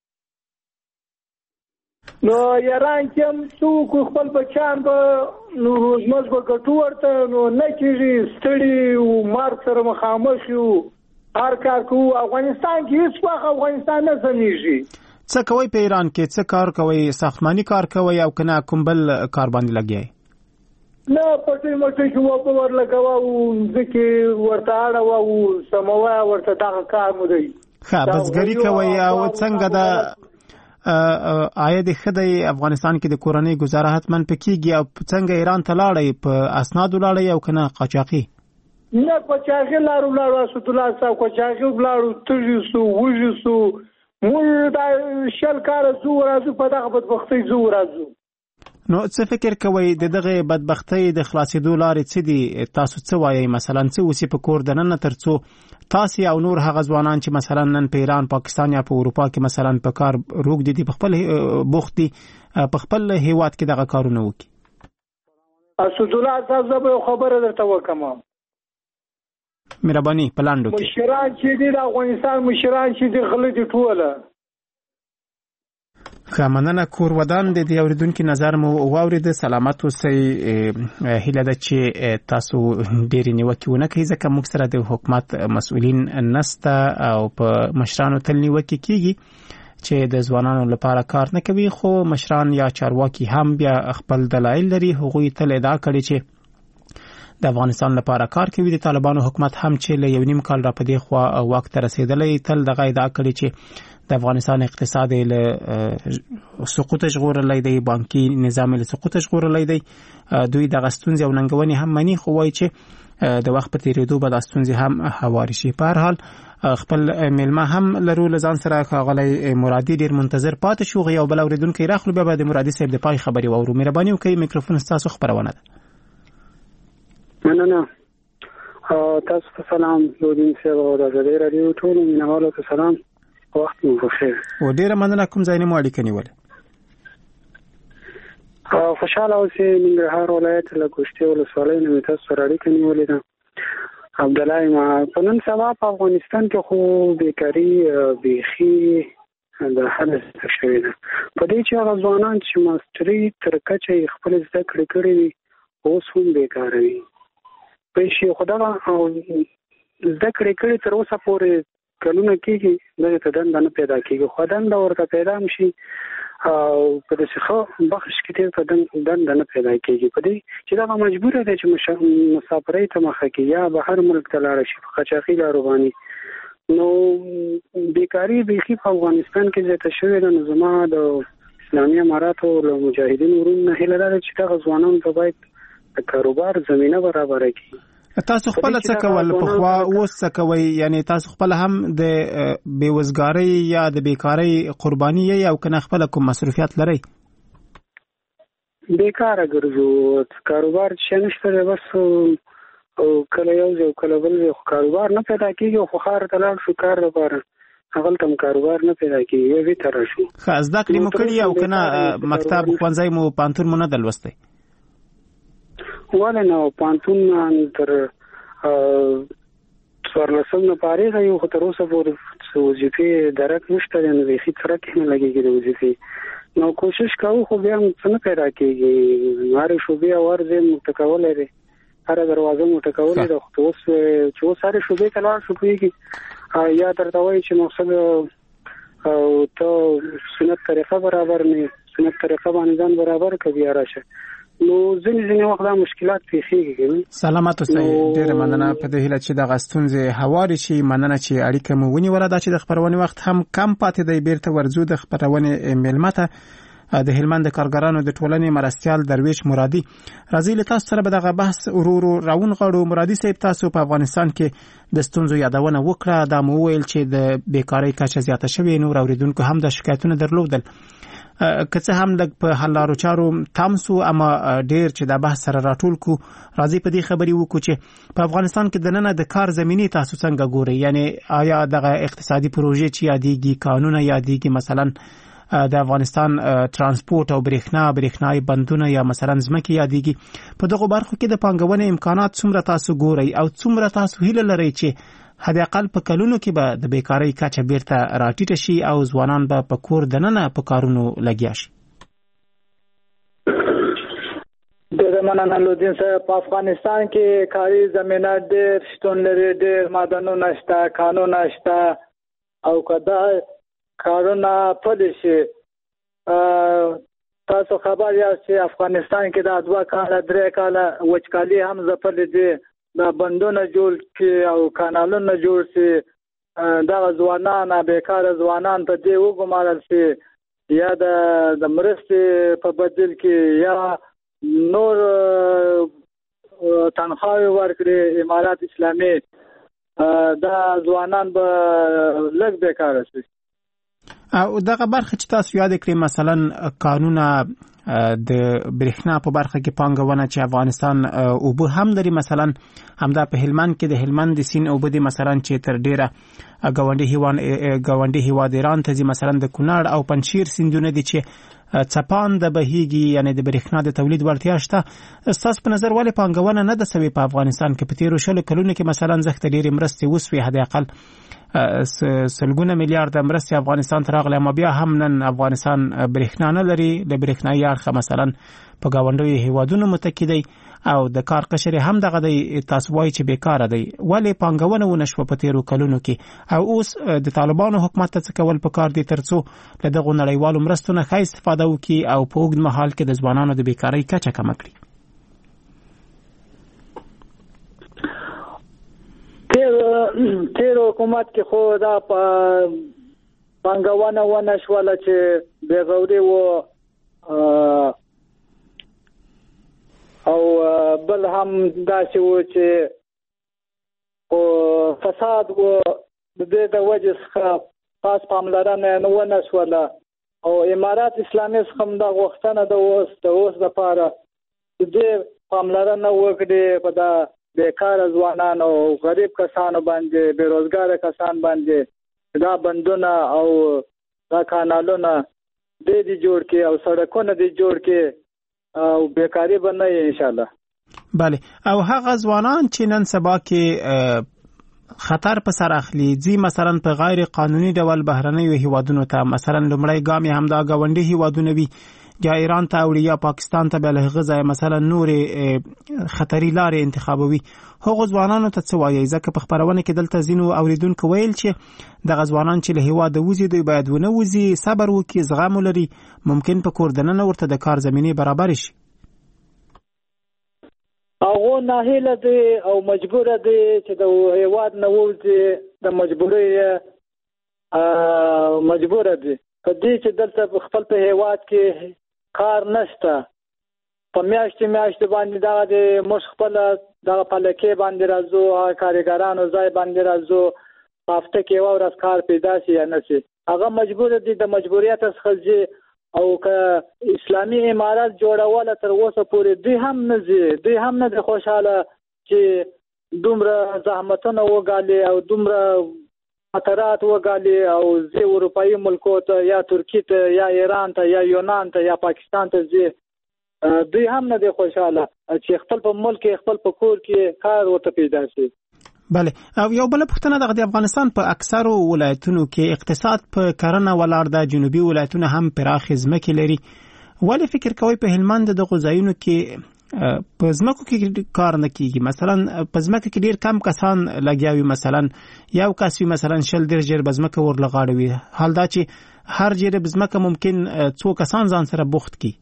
نو ایران کې هم څوک خپل بچیان به نو روزمز به ګټو ورته نو نه کېږي ستړي او مرګ سره مخامخ یو هر کار کوو افغانستان کې هېڅ وخت افغانستان نه سمیږي څه کوئ په ایران کې څه کار کوئ ساختماني کار کوئ او که نه کوم بل کار باندې لګیئ نه پټۍ مټۍ کې اوبه ورلګوه او ځمکې ورته اړوه او سموه ورته دغه کار مو دی ښه بزګري کوئ او څنګه د عاید ښه دی افغانستان کې د کورنۍ گزاره حتما په کېږي او څنګه ایران ته لاړئ په اسنادو لاړئ او که نه قاچاقي نه قاچاقي لارو لاړو اسدالله صاحب قاچاقي ولاړو تږي سو وږي سو موږ دا شل کاله ځو راځو په دغه بدبختۍ ځو راځو نو څه فکر کوئ د دغه بدبختۍ د خلاصېدو لارې څه دي تاسو څه وایئ مثلا څه اوسي په کور دننه تر څو تاسو او نور هغه ځوانان چې مثلا نن په ایران پاکستان یا په اروپا کې مثلا په کار روږدي دي په خپل بوخت دي په خپل هیواد کې دغه کارونه وکړي اسدالله صاحب زه به خبره درته وکړم مهرباني په لاندو کې مشران چې دي د افغانستان مشران چې دي غلي دي ټوله ښه مننه کور ودان د دې اورېدونکي نظر مو واورېده سلامت اوسئ هیله ده چې تاسو ډېرې نیوکې ونه کوئ ځکه موږ سره د حکومت مسؤلین نسته او په مشرانو تل نیوکې کېږي چې د ځوانانو لپاره کار نه کوي خو مشران یا چارواکي هم بیا خپل دلایل لري هغوی تل ادعا کړي چې د افغانستان لپاره کار کوي د طالبانو حکومت هم چې له یو نیم کال را په دې خوا واک ته رسېدلی تل دغه ادعا کړي چې د افغانستان اقتصاد له سقوط ژغورلی دی بانکي نظام له سقوط ژغورلی دی دوی دغه ستونزې او ننګونې هم مني خو وایي چې د وخت په تېرېدو به دا ستونزې هم هوارې شي په هر حال خپل میلمه هم لرو له ځان سره ښاغلی مرادي ډېر منتظر پاتې شو یو بل اورېدونکی راخلو بیا به د مرادي صاحب د پای خبرې واورو مهرباني وکړئ میکروفون ستاسو خپرونه ده مننه تاسو ته سلام لودین صاحب او د ازادۍ راډیو ټولو مینوالو ته سلام وخت مو بخیر او ډیره مننه کوم ځای نه مو اړیکه نیولې خوشاله اوسئ ننګرهار ولایت له کوشتې ولسوالۍ نه مې تاسو سره اړیکه نیولې ده عبدالله ما په نن سبا په افغانستان کې خو بیکاري بیخي د حد څخه شوې ده په دې چې هغه ځوانان چې ماستري تر کچې خپل زده کړې کړې وي اوس هم بیکاره وي پیسې خو دغه زده کړې کړې تر اوسه پورې کلونه کېږي دغه ته دنده نه پیدا کېږي خو دنده ورته پیدا هم شي او په داسې ښه بخش کې تېر ته دنده نه پیدا کېږي په دې چې دغه مجبوره دی چې مسافرۍ ته مخه کړي یا بهر ملک ته لاړه شي په قاچاقي لارو باندې نو بیکاري بیخي په افغانستان کې زیاته شوې ده نو زما د اسلامي اماراتو له مجاهدینو وروڼو هیله ده چې دغه ځوانانو ته باید د کاروبار زمینه برابره کړي تاسو خپل څه کول په خوا اوس څه کوئ یعنی تاسو خپل هم د بېوزګارۍ یا د بیکارۍ قرباني یې او که نه خپله کوم مصروفیات لرئ بیکاره ګرځو کاروبار چې نشته دی بس کله یو ځای او کله بل ځای خو کاروبار نه پیدا کېږي خو ښار ته لاړ شو کار لپاره هغلته هم کاروبار نه پیدا کېږي یو بېرته راشو ښه زده کړې مو کړي او که نه مکتب ښوونځی مو پوهنتون مو نه ده لوستی ولې نه پوهنتون تر څوارلسم نه فارغ یو خو تر اوسه پورې وظیفې درک نشته دی نو بیخي څرک نه لګېږي د وظیفې نو کوشش کوو خو بیا هم څه نه پیدا کېږي هرې شعبې او هر ځای مو ټکولی دی هره دروازه مو ټکولی ده خو اوس چې اوس هرې شعبې ته لاړ شو پوهېږي یا درته وایي چې مقصد ته سنت طریقه برابر نه سنت طریقه باندې ځان برابر که بیا راشه نو ځینې ځینې وخت دا مشکلات پیښېږي سلامت اوسئ ډېره مننه په دې هیله چې دغه ستونزې هوارې شي مننه چې اړیکه مو ونیوله دا چې د خپرونې وخت هم کم پاتې دی بیرته ورځو د خپرونې میلمه ته د هلمند کارګرانو د ټولنې مرستيال درویش مرادي راځي له تاسو سره به دغه بحث ورورو راون غړو. مرادي صاحب تاسو په افغانستان کې د ستونزو یادونه وکړه، دا مو ویل چې د بیکاری کچه زیاته شوې، نور اوریدونکو هم د شکایتونو درلودل. که څه هم د په حل لارو چارو تامسو، اما ډیر چې د بحث سره راټول کو راځي په دې خبري وکړو چې په افغانستان کې د نن د کار زميني تاسو څنګه ګوري؟ یعنی آیا دغه اقتصادي پروژې چې یادېږي، قانون یادېږي، مثلا د افغانستان ترانسپورت او برېښنا برېښنايي بندونه یا مثلا ځمکې یادېږي، په دغه برخو کې د پانګونې امکانات څومره تاسو ګوري او څومره تاسو هیله لري چې حد اقل په کلونو کې به د بیکاری کچه بیرته راټیټه شي او ځوانان به په کور دننه په کارونو لګیا شي؟ د مننه لودین صاحب، په افغانستان کې کاري زمينه ډېر شتون لري، ډېر معدنونه شته، قانون شته، او کدا کارونه پلي شي. تاسو خبر یاست چې افغانستان کې د دوه کاله درې کاله وچکالي هم ځپلې دي، د بندونه جوړ کی او کانالونه جوړ سي، دا ځوانان بیکاره ځوانان په دې وګمارل سي یا د د مرستې په بدل کې یا نور تنخواهي ورکړي امارات اسلامي، دا ځوانان به لږ بیکاره سي. او دغه برخه چې تاسو یاد کړئ، مثلا قانون د برېښنا په برخه کې پانګونه چې افغانستان او به هم لري، مثلا همدا په هلمند کې د هلمند د سین او به مثلا چې تر ډیره غونډي هیوان غونډي هیواد ایران ته مثلا د کونړ او پنځیر سیندونه دي چې چپان د بهيږي، یعنی د برېښنا د تولید وړتیا شته. تاسو په نظر ولې پانګونه نه د سوي په افغانستان کې په تیرو شلو کلونو کې مثلا زخت ډېری مرستې وسوي، حد اقل سلګونه میلیارډ مرستې افغانستان ته راغلي، اما بیا هم نن افغانستان برېښنا نه لري، د برېښنايي اړخه مثلا په گاونډیو هیوادونو متکی دی او د کار قشر هم دغه دی. تاسو وایي چې بیکاره دی، ولې پانګونه ونشوه په تیرو کلونو کې؟ او اوس د طالبانو حکومت ته څه کول پکار دي ترڅو له دغه نړیوالو مرستو نه ښه استفاده وکړي او په اوږد مهال کې د ځوانانو د بیکاری کچه کمه کړي؟ تیر حکومت کې خو دا پانګونه ونشوله چې بېغوري و، او بل هم داسې و چې فساد و، د دې د وجې څخه خاص پاملرنه نه ونشوله. او امارات اسلامي څخه هم دا غوښتنه د اوس د اوس لپاره د دې پاملرنه وکړي په دا بیکاره ځوانان او غریب کسانو باندې، بیروزګار کسان باندې دا بندونه او دا کانالونه دې دي جوړ کې او سړکونه دي جوړ کې او بیکاری به نه ان شاء الله. بله، او هغه ځوانان چې نن سبا کې خطر په سر اخلي ځي مثلا په غیر قانوني ډول بهرنیو هیوادونو ته، مثلا لومړی ګام هم دا غونډي هیوادونه وي، یا ایران ته او یا پاکستان ته، بل غزا مثلا نور خطري لارې انتخابوي، هغه ځوانانو ته څه وایي؟ ځکه په خبرونه کې دلته زینو اوریدونکو ویل چې د ځوانان چې له هیواد وځي دوی باید ونه وځي، صبر وکړي، زغم ولري، ممکن په کور دننه ورته د کار زمينه برابر شي. هغه ناهیله دي او مجبور دي چې د هیواد نه وځي، د مجبوري مجبور دي په دې چې دلته خپل په هیواد کې کار نشته، په میاشتې میاشتې باندې دا د مش خپل د پلکې باندې راځو، کارګرانو ځای باندې راځو، په هفته کې یو ورځ کار پیدا شي یا نه شي، هغه مجبور دي د مجبوریت څخه ځي. او که اسلامي امارات جوړول تر اوسه پورې دوی هم نه ځي، دوی هم نه د خوشاله چې دومره زحمتونه وګالي او دومره خطرات وګالي او زی اروپאי ملکو ته یا ترکی ته یا ایران ته یا یونان ته یا پاکستان ته زی، دوی هم نه دي خوشاله چې خپل په ملک خپل په کور کې کار وته پیدا شي. بله، او یو بل پوښتنه د افغانستان په اکثرو ولایتونو کې اقتصاد په کرنه ولاړ ده، جنوبي ولایتونه هم پراخ ځمکې لري، ولې فکر کوي په هلمند د غزایونو کې په ځمکو کې کار نه کیږي؟ مثلا په ځمکه کې ډیر کم کسان لګیاوي، مثلا یو کس وي مثلا شل ډیر جیر بزمکه ورلغاړوي، حال دا چې هر جیر بزمکه ممکن څو کسان ځان سره بوخت کی.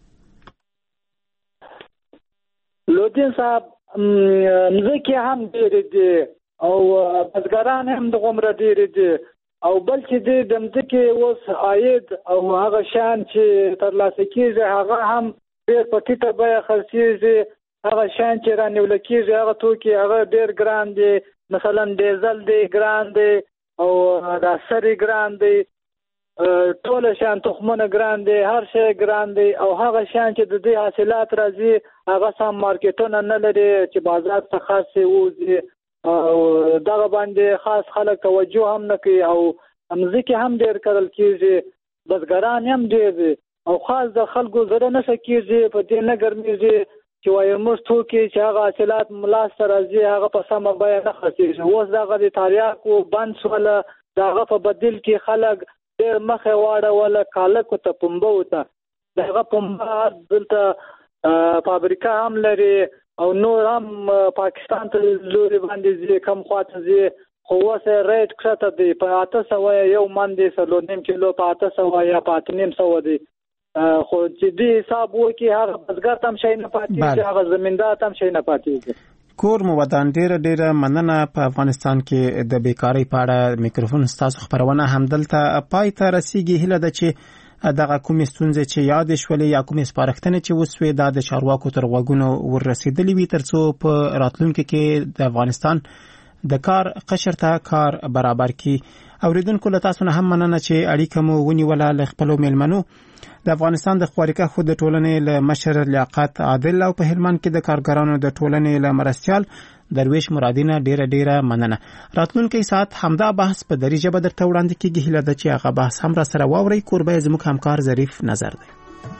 لودین صاحب مځکې هم ډېرې دي او بزګران هم د غومره ډېرې دي او بل چې د دمځکه اوس عاید او هغه شان چې ترلاسه کیږي هغه هم ډېر په ټیټه بیه خرڅیږي، هغه شان چې رانیول کیږي هغه توکي هغه ډېر ګران دي، مثلا ډیزل دی ګران دی او د سری ګران دی، ټول شان تخمونه ګران دی، هر شی ګران دی، او هغه شان چې د دې حاصلات راځي هغه سم مارکیټونه نه لري چې بازار ته خاص ووځي، او دغه باندې خاص خلک توجه هم نه کوي، او مځکې هم ډېر کرل کېږي، بزګران هم ډېر دي، او خاص د خلکو زړه نښه کېږي، په دې نه ګرمېږي چې وایي موږ توکي چې هغه حاصلات لاسته راځي هغه په سمه بیه نه خرڅېږي. اوس دغه د تریاکو بند شوله، د هغه په بدل کې خلک ډېر مخې واړوله کالکو ته، پنبو ته. د هغه پنبه دلته فابریکه هم لري او نور هم پاکستان ته لوري باندې ځي، کم خواته ځي، خو اوس یې ریټ کښته دی، په اته سوه یو من دی، څلور نیم کیلو په اته سوه یا په اته نیم سوه دی. خو چې دې حساب وکړي هغه بزګر ته هم شی نه پاتېږي، هغه زمیندار ته هم شی نه پاتېږي. کور مو ودان ډېره ډېره مننه. په افغانستان کې د بیکارۍ په اړه میکروفون ستاسو خپرونه همدلته پای ته رسیږي. هیله ده چې دغه کومې ستونزې چې یادې شولې یا کومې سپارښتنې چې وسوې دا د چارواکو تر غوږونو وررسېدلې وي، تر څو په راتلونکي کې د افغانستان د کار قشر ته کار برابر کړي. اوریدونکو له تاسو نه هم مننه چې اړیکه مو ونیوله له خپلو میلمنو. د افغانستان د خوارکه خود د ټولنې له مشر لیاقت عادل او په هلمند کې د کارګرانو د ټولنې له مرستیال درویش مرادینه ډیره ډیره مننه. راتلونکي ساعت همدا بحث په دری ژبه درته وړاندې کیږي. هیله ده چې هغه بحث هم را سره واورئ. کوربه زموږ همکار ظریف نظر دی.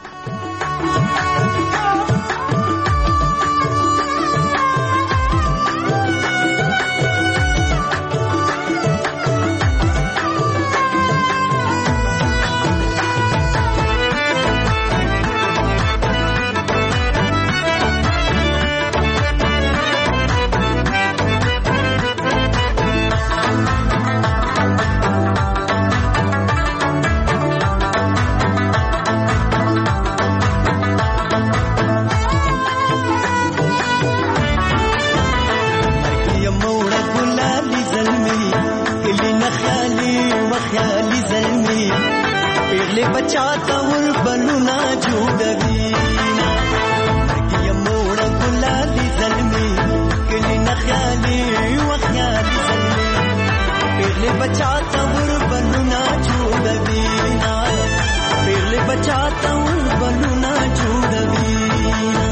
बचाता हूँ बलूना जोड़वी ना ये मोड़ा गुलाली ज़ल्मी किली न ख्याली व ख्याली ज़ल्मी पहले बचाता हूँ बलूना जोड़वी ना पहले बचाता हूँ बलूना जोड़वी ना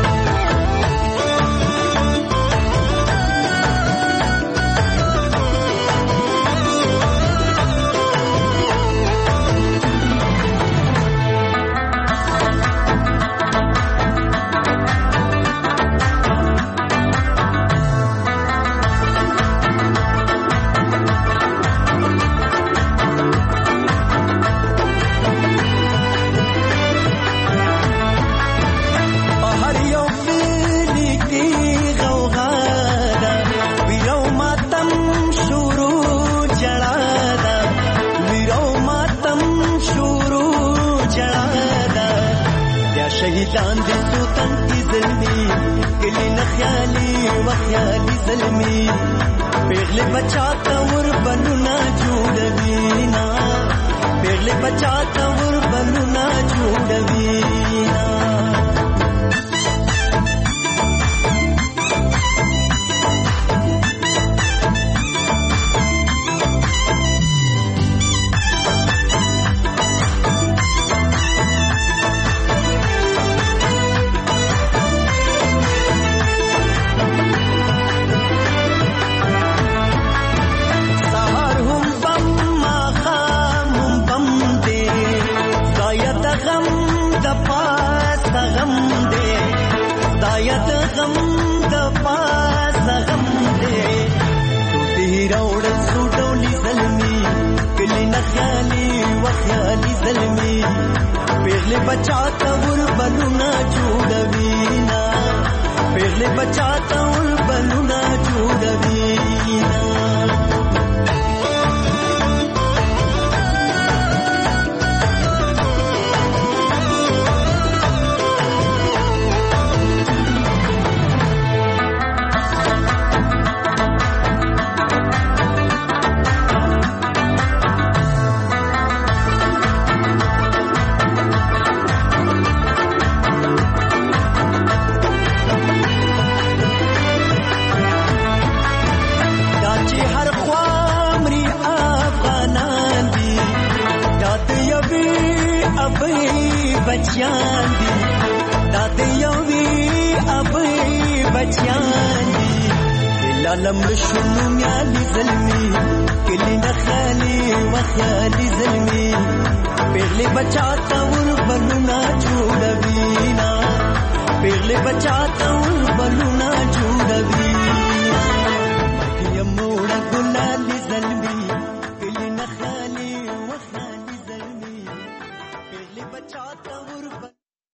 شهیدان دي سوتن کی ظلمی کلی نه خیالي و خیالي ظلمی پیغله بچاتا ور بنونا جوړوي نا پیغله بچاتا ور بنونا جوړوي نا बचाता उर बलूना जोड़वी ना पहले बचाता उर बलूना जोड़वी ना بچیان دي دا د یوې ابې بچیان دي لالم شنو میالي زلمي کلی نه خالي وخالي زلمي پیغلې بچا تا ور بنو نا جوړوي نا پیغلې بچا تا